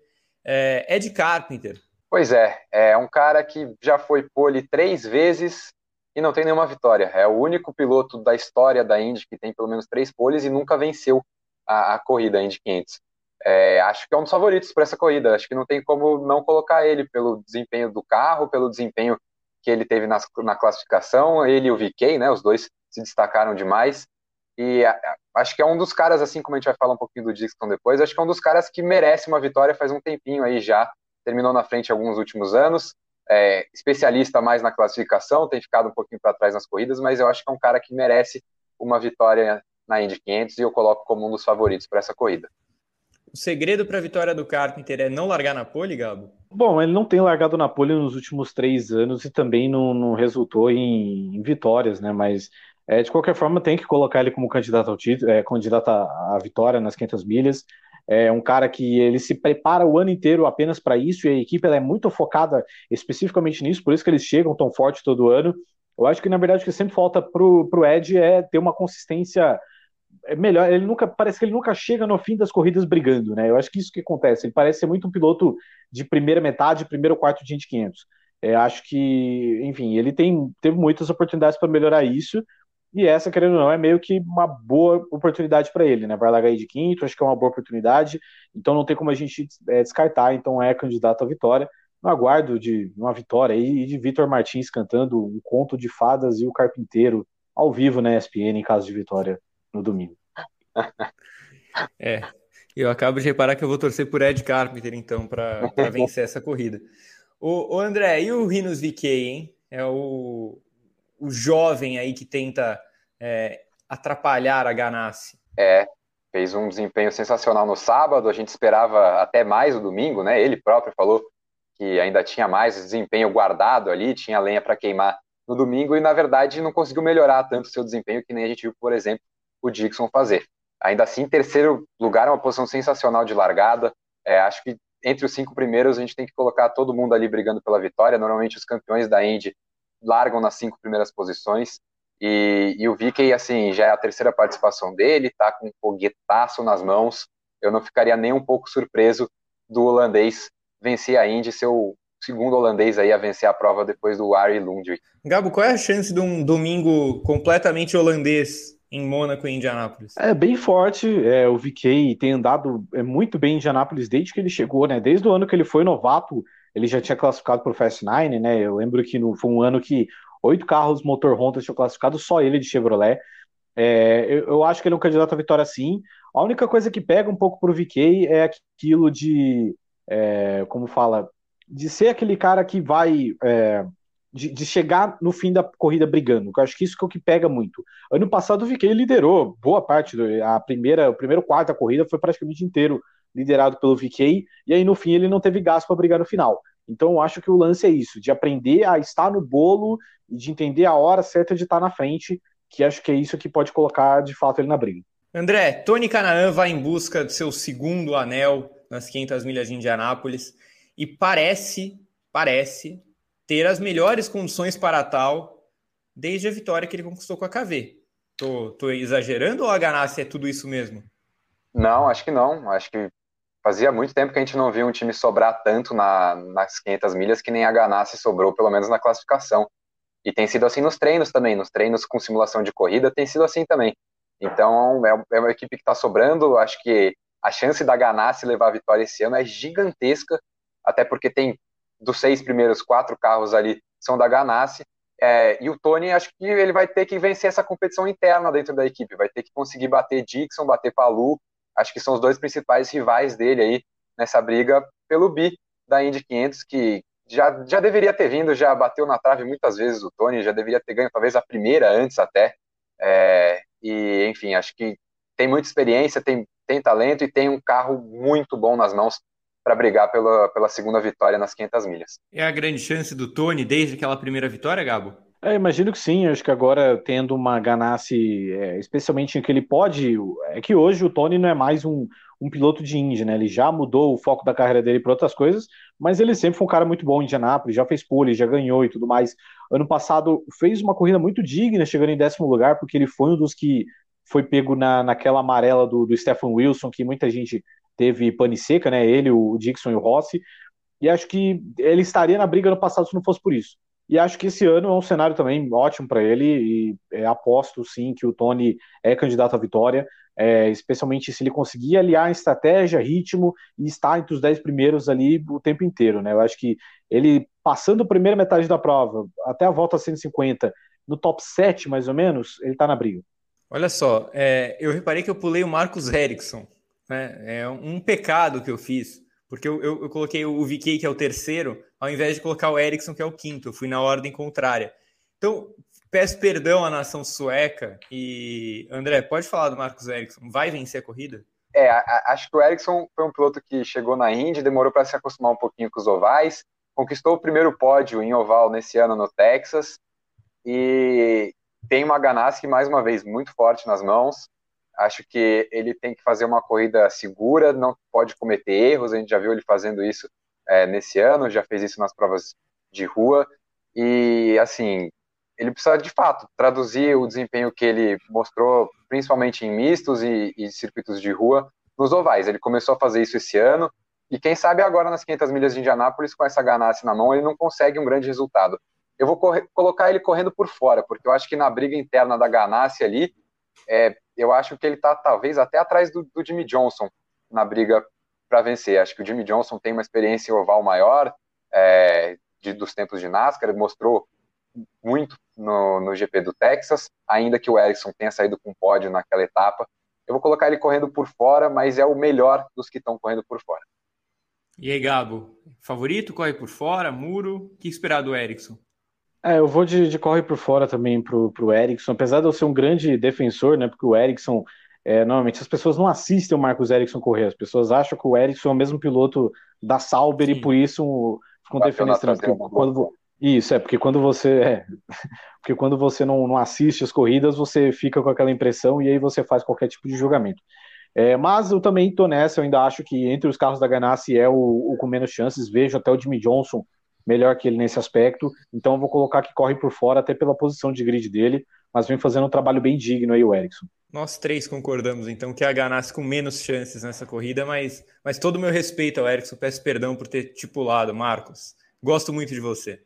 É, Ed Carpenter. Pois é, é um cara que já foi pole três vezes e não tem nenhuma vitória. É o único piloto da história da Indy que tem pelo menos três poles e nunca venceu a, a corrida Indy quinhentos. É, acho que é um dos favoritos para essa corrida. Acho que não tem como não colocar ele pelo desempenho do carro, pelo desempenho que ele teve nas, na classificação. Ele e o V K, né, os dois se destacaram demais. E a, a, acho que é um dos caras, assim como a gente vai falar um pouquinho do Dixon depois, acho que é um dos caras que merece uma vitória faz um tempinho aí já. Terminou na frente alguns últimos anos. É, especialista mais na classificação, tem ficado um pouquinho para trás nas corridas, mas eu acho que é um cara que merece uma vitória na Indy quinhentos e eu coloco como um dos favoritos para essa corrida. O segredo para a vitória do Carpenter é não largar na pole, Gabo? Bom, ele não tem largado na pole nos últimos três anos e também não, não resultou em, em vitórias, né? Mas, é, de qualquer forma, tem que colocar ele como candidato ao título, é, candidato à, à vitória nas quinhentas milhas. É um cara que ele se prepara o ano inteiro apenas para isso e a equipe ela é muito focada especificamente nisso, por isso que eles chegam tão forte todo ano. Eu acho que, na verdade, o que sempre falta pro, pro Ed é ter uma consistência é melhor, ele nunca, parece que ele nunca chega no fim das corridas brigando, né? Eu acho que isso que acontece, ele parece ser muito um piloto de primeira metade, primeiro quarto de Indy quinhentos. É, acho que, enfim, ele tem, teve muitas oportunidades para melhorar isso, e essa, querendo ou não, é meio que uma boa oportunidade para ele, né? Vai largar aí de quinto, acho que é uma boa oportunidade, então não tem como a gente é, descartar, então é candidato à vitória. No aguardo de uma vitória aí, e de Vitor Martins cantando um conto de fadas e o Carpinteiro ao vivo na E S P N em caso de vitória no domingo. É, eu acabo de reparar que eu vou torcer por Ed Carpenter, então, para vencer essa corrida. O, o André, e o Rinus V K, hein? É o, o jovem aí que tenta é, atrapalhar a Ganassi. É, fez um desempenho sensacional no sábado, a gente esperava até mais no domingo, né? Ele próprio falou que ainda tinha mais desempenho guardado ali, tinha lenha para queimar no domingo e, na verdade, não conseguiu melhorar tanto o seu desempenho que nem a gente viu, por exemplo, o Dixon fazer. Ainda assim, terceiro lugar é uma posição sensacional de largada. É, acho que entre os cinco primeiros a gente tem que colocar todo mundo ali brigando pela vitória. Normalmente os campeões da Indy largam nas cinco primeiras posições. E, e o V K, assim, já é a terceira participação dele, tá com um foguetaço nas mãos. Eu não ficaria nem um pouco surpreso do holandês vencer a Indy, ser o segundo holandês aí a vencer a prova depois do Arie Lundvik. Gabo, qual é a chance de um domingo completamente holandês em Mônaco e Indianápolis? É bem forte, é, o V K tem andado é, muito bem em Indianápolis desde que ele chegou, né? Desde o ano que ele foi novato, ele já tinha classificado para o Fast Nine, né? Eu lembro que no, foi um ano que oito carros motor Honda tinham classificado, só ele de Chevrolet. É, eu, eu acho que ele é um candidato à vitória sim. A única coisa que pega um pouco pro V K é aquilo de, é, como fala, de ser aquele cara que vai... É, De, de chegar no fim da corrida brigando, que eu acho que isso que é o que pega muito. Ano passado o V K liderou boa parte, do, a primeira, o primeiro quarto da corrida foi praticamente inteiro liderado pelo V K, e aí no fim ele não teve gás para brigar no final. Então eu acho que o lance é isso, de aprender a estar no bolo e de entender a hora certa de estar na frente, que acho que é isso que pode colocar de fato ele na briga. André, Tony Kanaan vai em busca do seu segundo anel nas quinhentas milhas de Indianápolis e parece, parece ter as melhores condições para tal desde a vitória que ele conquistou com a K V. Tô, tô exagerando ou a Ganassi é tudo isso mesmo? Não, acho que não. Acho que fazia muito tempo que a gente não via um time sobrar tanto na, nas quinhentas milhas que nem a Ganassi sobrou, pelo menos na classificação. E tem sido assim nos treinos também, nos treinos com simulação de corrida tem sido assim também. Então é, é uma equipe que está sobrando, acho que a chance da Ganassi levar a vitória esse ano é gigantesca, até porque tem dos seis primeiros, quatro carros ali são da Ganassi, é, e o Tony acho que ele vai ter que vencer essa competição interna dentro da equipe, vai ter que conseguir bater Dixon, bater Palou, acho que são os dois principais rivais dele aí nessa briga pelo bi da Indy quinhentos, que Já, já deveria ter vindo, já bateu na trave muitas vezes o Tony, já deveria ter ganho talvez a primeira antes até, é, e enfim, acho que tem muita experiência, tem, tem talento e tem um carro muito bom nas mãos para brigar pela, pela segunda vitória nas quinhentas milhas. É a grande chance do Tony desde aquela primeira vitória, Gabo? É, imagino que sim, acho que agora tendo uma Ganassi, é, especialmente em que ele pode, é que hoje o Tony não é mais um, um piloto de Indy, né? Ele já mudou o foco da carreira dele para outras coisas, mas ele sempre foi um cara muito bom em Indianápolis, já fez pole, já ganhou e tudo mais. Ano passado fez uma corrida muito digna, chegando em décimo lugar, porque ele foi um dos que foi pego na, naquela amarela do, do Stephen Wilson, que muita gente teve pane seca, né? Ele, o Dixon e o Rossi, e acho que ele estaria na briga ano passado se não fosse por isso. E acho que esse ano é um cenário também ótimo para ele, e é, aposto sim que o Tony é candidato à vitória, é, especialmente se ele conseguir aliar estratégia, ritmo e estar entre os dez primeiros ali o tempo inteiro, né? Eu acho que ele, passando a primeira metade da prova, até a volta a cento e cinquenta, no top sete mais ou menos, ele está na briga. Olha só, é, eu reparei que eu pulei o Marcus Ericsson, né? É um pecado que eu fiz, porque eu, eu, eu coloquei o V K, que é o terceiro, ao invés de colocar o Ericsson, que é o quinto. Eu fui na ordem contrária. Então, peço perdão à nação sueca. E, André, pode falar do Marcus Ericsson? Vai vencer a corrida? É, a, acho que o Ericsson foi um piloto que chegou na Indy, demorou para se acostumar um pouquinho com os ovais, conquistou o primeiro pódio em oval nesse ano no Texas, e tem uma Ganassi, mais uma vez, muito forte nas mãos. Acho que ele tem que fazer uma corrida segura, não pode cometer erros, a gente já viu ele fazendo isso é, nesse ano, já fez isso nas provas de rua, e assim, ele precisa de fato traduzir o desempenho que ele mostrou, principalmente em mistos e, e circuitos de rua, nos ovais. Ele começou a fazer isso esse ano, e quem sabe agora nas quinhentas milhas de Indianápolis, com essa Ganassi na mão, ele não consegue um grande resultado. Eu vou correr, colocar ele correndo por fora, porque eu acho que na briga interna da Ganassi ali, é, eu acho que ele está talvez até atrás do, do Jimmy Johnson na briga para vencer. Acho que o Jimmy Johnson tem uma experiência oval maior é, de, dos tempos de NASCAR, ele mostrou muito no, no G P do Texas, ainda que o Ericsson tenha saído com pódio naquela etapa. Eu vou colocar ele correndo por fora, mas é o melhor dos que estão correndo por fora. E aí, Gabo? Favorito? Corre por fora? Muro? O que esperar do Ericsson? É, eu vou de, de corre por fora também pro, pro Ericsson, apesar de eu ser um grande defensor, né? Porque o Ericsson, é, normalmente as pessoas não assistem o Marcus Ericsson correr, as pessoas acham que o Ericsson é o mesmo piloto da Sauber. Sim. E por isso ficam defendendo. Quando, isso, é, porque quando você. É, porque quando você não, não assiste as corridas, você fica com aquela impressão e aí você faz qualquer tipo de julgamento. É, mas eu também tô nessa, eu ainda acho que entre os carros da Ganassi é o, o com menos chances, vejo até o Jimmy Johnson melhor que ele nesse aspecto, então eu vou colocar que corre por fora, até pela posição de grid dele, mas vem fazendo um trabalho bem digno aí o Ericsson. Nós três concordamos, então, que é a Ganassi com menos chances nessa corrida, mas, mas todo o meu respeito ao Ericsson, peço perdão por ter te pulado, Marcos. Gosto muito de você.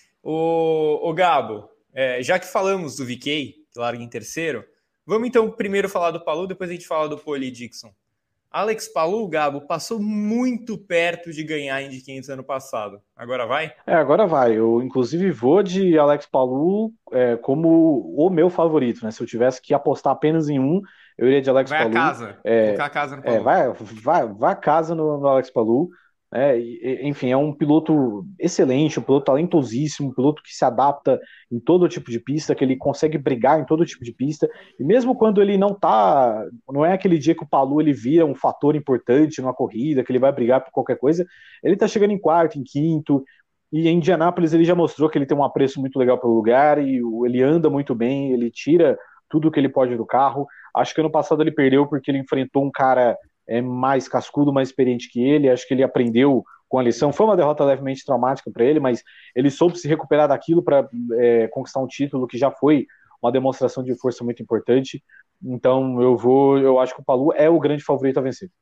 O, o Gabo, é, já que falamos do V K, que larga em terceiro, vamos então primeiro falar do Palou, depois a gente fala do Pole Dixon. Alex Palou, Gabo, passou muito perto de ganhar a Indy quinhentos ano passado. Agora vai? É, agora vai. Eu, inclusive, vou de Alex Palou é, como o meu favorito, né? Se eu tivesse que apostar apenas em um, eu iria de Alex vai Palou. Vai a casa. É, colocar a casa no Palou. É, vai, vai, vai a casa no, no Alex Palou. É, enfim, é um piloto excelente, um piloto talentosíssimo, um piloto que se adapta em todo tipo de pista, que ele consegue brigar em todo tipo de pista, e mesmo quando ele não tá, não é aquele dia que o Palou ele vira um fator importante numa corrida, que ele vai brigar por qualquer coisa, ele tá chegando em quarto, em quinto, e em Indianápolis ele já mostrou que ele tem um apreço muito legal pelo lugar, e ele anda muito bem, ele tira tudo que ele pode do carro. Acho que ano passado ele perdeu porque ele enfrentou um cara é mais cascudo, mais experiente que ele. Acho que ele aprendeu com a lição. Foi uma derrota levemente traumática para ele, mas ele soube se recuperar daquilo para é, conquistar um título que já foi uma demonstração de força muito importante. Então eu vou, eu acho que o Palou é o grande favorito a vencer.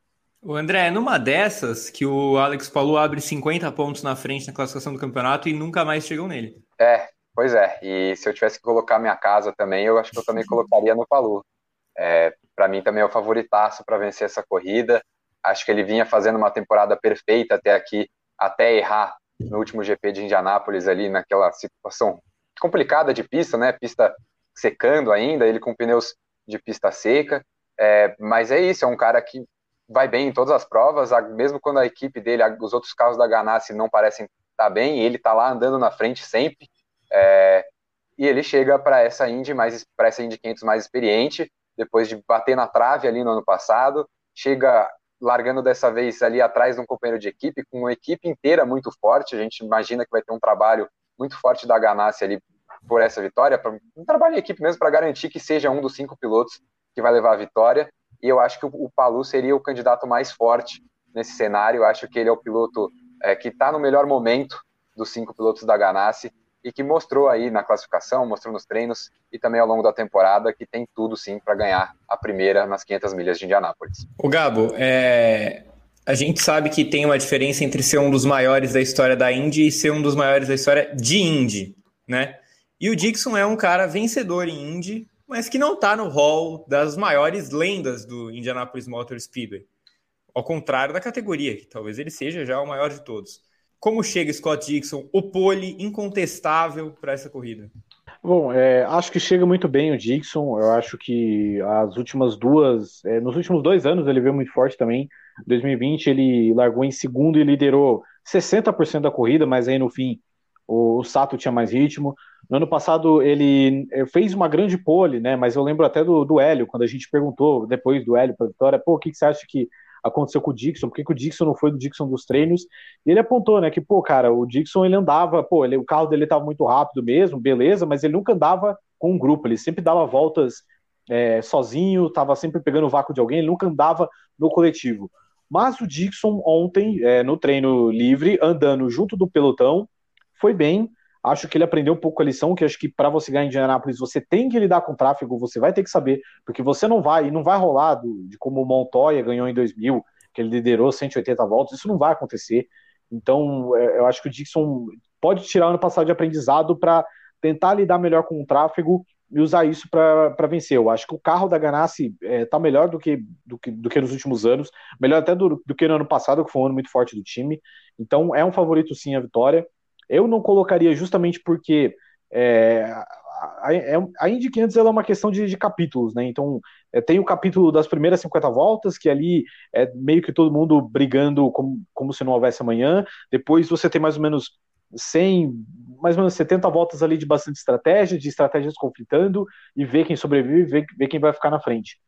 O André, é numa dessas que o Alex Palou abre cinquenta pontos na frente na classificação do campeonato e nunca mais chegam nele. É, pois é. E se eu tivesse que colocar minha casa também, eu acho que eu também colocaria no Palou. É, para mim também é o favoritaço para vencer essa corrida. Acho que ele vinha fazendo uma temporada perfeita até aqui, até errar no último G P de Indianápolis ali, naquela situação complicada de pista, né? Pista secando ainda, ele com pneus de pista seca. É, mas é isso, é um cara que vai bem em todas as provas, mesmo quando a equipe dele, os outros carros da Ganassi não parecem estar bem, ele está lá andando na frente sempre. É, e ele chega para essa Indy mais, para essa Indy quinhentos mais experiente, depois de bater na trave ali no ano passado, chega largando dessa vez ali atrás de um companheiro de equipe, com uma equipe inteira muito forte. A gente imagina que vai ter um trabalho muito forte da Ganassi ali por essa vitória, um trabalho em equipe mesmo para garantir que seja um dos cinco pilotos que vai levar a vitória. E eu acho que o Palou seria o candidato mais forte nesse cenário. Eu acho que ele é o piloto é, que está no melhor momento dos cinco pilotos da Ganassi e que mostrou aí na classificação, mostrou nos treinos e também ao longo da temporada que tem tudo sim para ganhar a primeira nas quinhentas milhas de Indianápolis. O Gabo, é... a gente sabe que tem uma diferença entre ser um dos maiores da história da Indy e ser um dos maiores da história de Indy, né? E o Dixon é um cara vencedor em Indy, mas que não está no hall das maiores lendas do Indianapolis Motor Speedway. Ao contrário da categoria, que talvez ele seja já o maior de todos. Como chega Scott Dixon, o pole incontestável para essa corrida? Bom, é, acho que chega muito bem o Dixon. Eu acho que as últimas duas, é, nos últimos dois anos ele veio muito forte também. Em dois mil e vinte ele largou em segundo e liderou sessenta por cento da corrida, mas aí no fim o, o Sato tinha mais ritmo. No ano passado ele fez uma grande pole, né? Mas eu lembro até do, do Hélio, quando a gente perguntou depois do Hélio para a vitória, pô, o que, que você acha que aconteceu com o Dixon? Por que, que o Dixon não foi do Dixon dos treinos? E ele apontou, né, que, pô, cara, o Dixon ele andava, pô, ele, o carro dele estava muito rápido mesmo, beleza, mas ele nunca andava com um grupo, ele sempre dava voltas é, sozinho, estava sempre pegando o vácuo de alguém, ele nunca andava no coletivo. Mas o Dixon ontem, é, no treino livre, andando junto do pelotão, foi bem. Acho que ele aprendeu um pouco a lição, que acho que para você ganhar em Indianápolis, você tem que lidar com tráfego, você vai ter que saber, porque você não vai, e não vai rolar do, de como o Montoya ganhou em dois mil, que ele liderou cento e oitenta voltas, isso não vai acontecer. Então, eu acho que o Dixon pode tirar o ano passado de aprendizado para tentar lidar melhor com o tráfego e usar isso para vencer. Eu acho que o carro da Ganassi está é, melhor do que, do, que, do que nos últimos anos, melhor até do, do que no ano passado, que foi um ano muito forte do time. Então, é um favorito sim a vitória. Eu não colocaria justamente porque é, a, a Indy quinhentos ela é uma questão de, de capítulos, né? Então é, tem o capítulo das primeiras cinquenta voltas, que ali é meio que todo mundo brigando como, como se não houvesse amanhã. Depois você tem mais ou menos cem, mais ou menos setenta voltas ali de bastante estratégia, de estratégias conflitando, e ver quem sobrevive, ver, ver quem vai ficar na frente.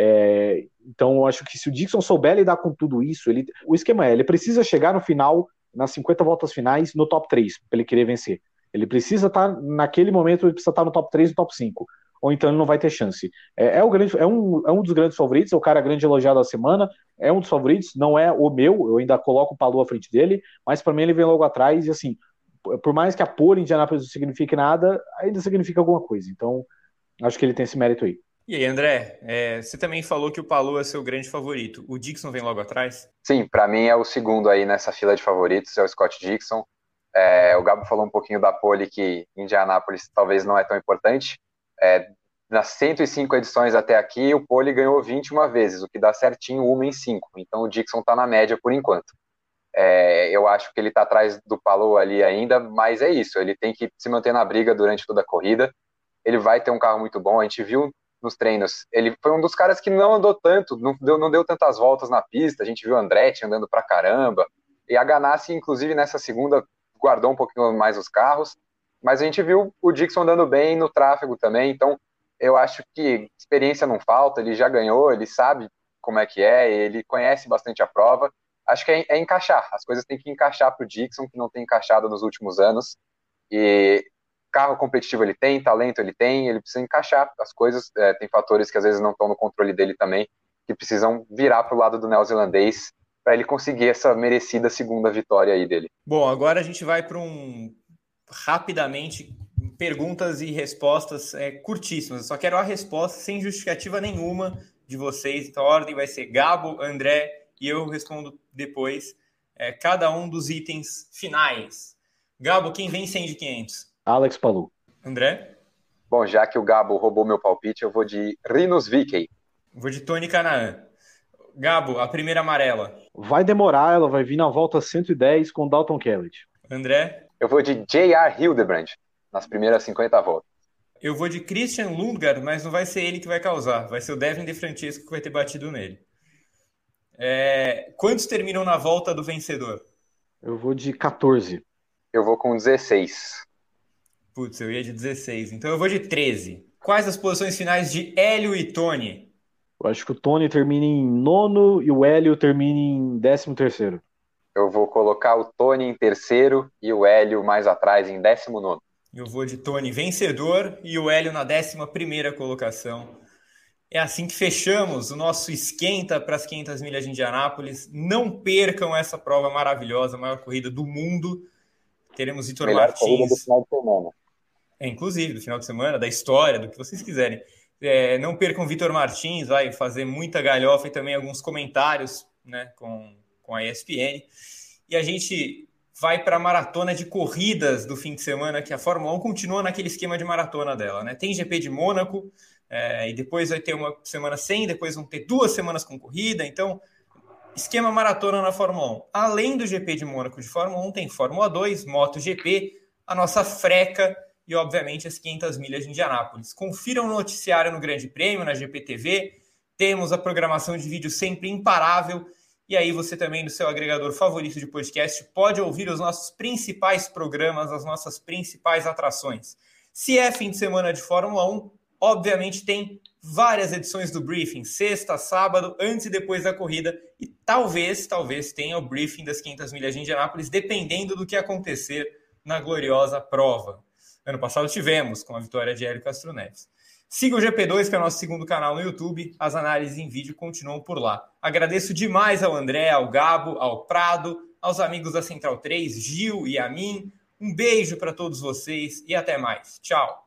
É, então eu acho que se o Dixon souber lidar com tudo isso, ele, o esquema é, ele precisa chegar no final, nas cinquenta voltas finais, no top três, para ele querer vencer. Ele precisa estar, naquele momento, ele precisa estar no top três, no top cinco. Ou então ele não vai ter chance. É, é, o grande, é, um, é um dos grandes favoritos, é o cara grande elogiado da semana, é um dos favoritos, não é o meu, eu ainda coloco o Palou à frente dele, mas para mim ele vem logo atrás, e assim, por mais que a pole em Indianápolis não signifique nada, ainda significa alguma coisa. Então, acho que ele tem esse mérito aí. E aí, André, é, você também falou que o Palou é seu grande favorito. O Dixon vem logo atrás? Sim, para mim é o segundo aí nessa fila de favoritos, é o Scott Dixon. É, o Gabo falou um pouquinho da pole, que Indianápolis talvez não é tão importante. É, nas cento e cinco edições até aqui, o pole ganhou vinte e uma vezes, o que dá certinho uma em cinco. Então o Dixon está na média por enquanto. É, eu acho que ele está atrás do Palou ali ainda, mas é isso, ele tem que se manter na briga durante toda a corrida. Ele vai ter um carro muito bom, a gente viu nos treinos, ele foi um dos caras que não andou tanto, não deu, não deu tantas voltas na pista, a gente viu o Andretti andando pra caramba, E a Ganassi, inclusive, nessa segunda, guardou um pouquinho mais os carros, mas a gente viu o Dixon andando bem no tráfego também, então eu acho que experiência não falta, ele já ganhou, ele sabe como é que é, ele conhece bastante a prova. Acho que é, é encaixar, as coisas têm que encaixar para o Dixon, que não tem encaixado nos últimos anos, e carro competitivo ele tem, talento ele tem, ele precisa encaixar as coisas, é, tem fatores que às vezes não estão no controle dele também, que precisam virar para o lado do neozelandês para ele conseguir essa merecida segunda vitória aí dele. Bom, agora a gente vai para um, rapidamente, perguntas e respostas é, curtíssimas. Eu só quero a resposta sem justificativa nenhuma de vocês. Então a ordem vai ser Gabo, André e eu respondo depois é, cada um dos itens finais. Gabo, quem vem cem de quinhentos? Alex Palou. André? Bom, já que o Gabo roubou meu palpite, eu vou de Rinus Vickey. Vou de Tony Canaan. Gabo, a primeira amarela. Vai demorar, ela vai vir na volta cento e dez com Dalton Kellett. André? Eu vou de J R Hildebrand, nas primeiras cinquenta voltas. Eu vou de Christian Lundgaard, mas não vai ser ele que vai causar. Vai ser o Devin De Francesco que vai ter batido nele. É... Quantos terminam na volta do vencedor? Eu vou de quatorze. Eu vou com dezesseis. Putz, eu ia de dezesseis. Então eu vou de treze. Quais as posições finais de Hélio e Tony? Eu acho que o Tony termina em nono e o Hélio termina em décimo terceiro. Eu vou colocar o Tony em terceiro e o Hélio mais atrás em décimo nono. Eu vou de Tony vencedor e o Hélio na décima primeira colocação. É assim que fechamos o nosso esquenta para as quinhentas milhas de Indianápolis. Não percam essa prova maravilhosa, a maior corrida do mundo. Teremos Vitor Melhor corrida do Martins. final de semana. É, inclusive, do final de semana, da história, do que vocês quiserem. É, não percam Vitor Martins, vai fazer muita galhofa e também alguns comentários, né, com, com a E S P N. E a gente vai para a maratona de corridas do fim de semana, que a Fórmula um continua naquele esquema de maratona dela, né? Tem G P de Mônaco, é, e depois vai ter uma semana sem, depois vão ter duas semanas com corrida, então esquema maratona na Fórmula um. Além do G P de Mônaco de Fórmula um, tem Fórmula dois, MotoGP, a nossa freca e, obviamente, as quinhentas milhas de Indianápolis. Confiram o noticiário no Grande Prêmio, na G P T V. Temos a programação de vídeo sempre imparável. E aí você também, no seu agregador favorito de podcast, pode ouvir os nossos principais programas, as nossas principais atrações. Se é fim de semana de Fórmula um, obviamente tem várias edições do briefing, sexta, sábado, antes e depois da corrida. E talvez, talvez tenha o briefing das quinhentas milhas de Indianápolis, dependendo do que acontecer na gloriosa prova. Ano passado tivemos, com a vitória de Hélio Castro Neves. Siga o G P dois, que é o nosso segundo canal no YouTube. As análises em vídeo continuam por lá. Agradeço demais ao André, ao Gabo, ao Prado, aos amigos da Central três, Gil e a mim. Um beijo para todos vocês e até mais. Tchau!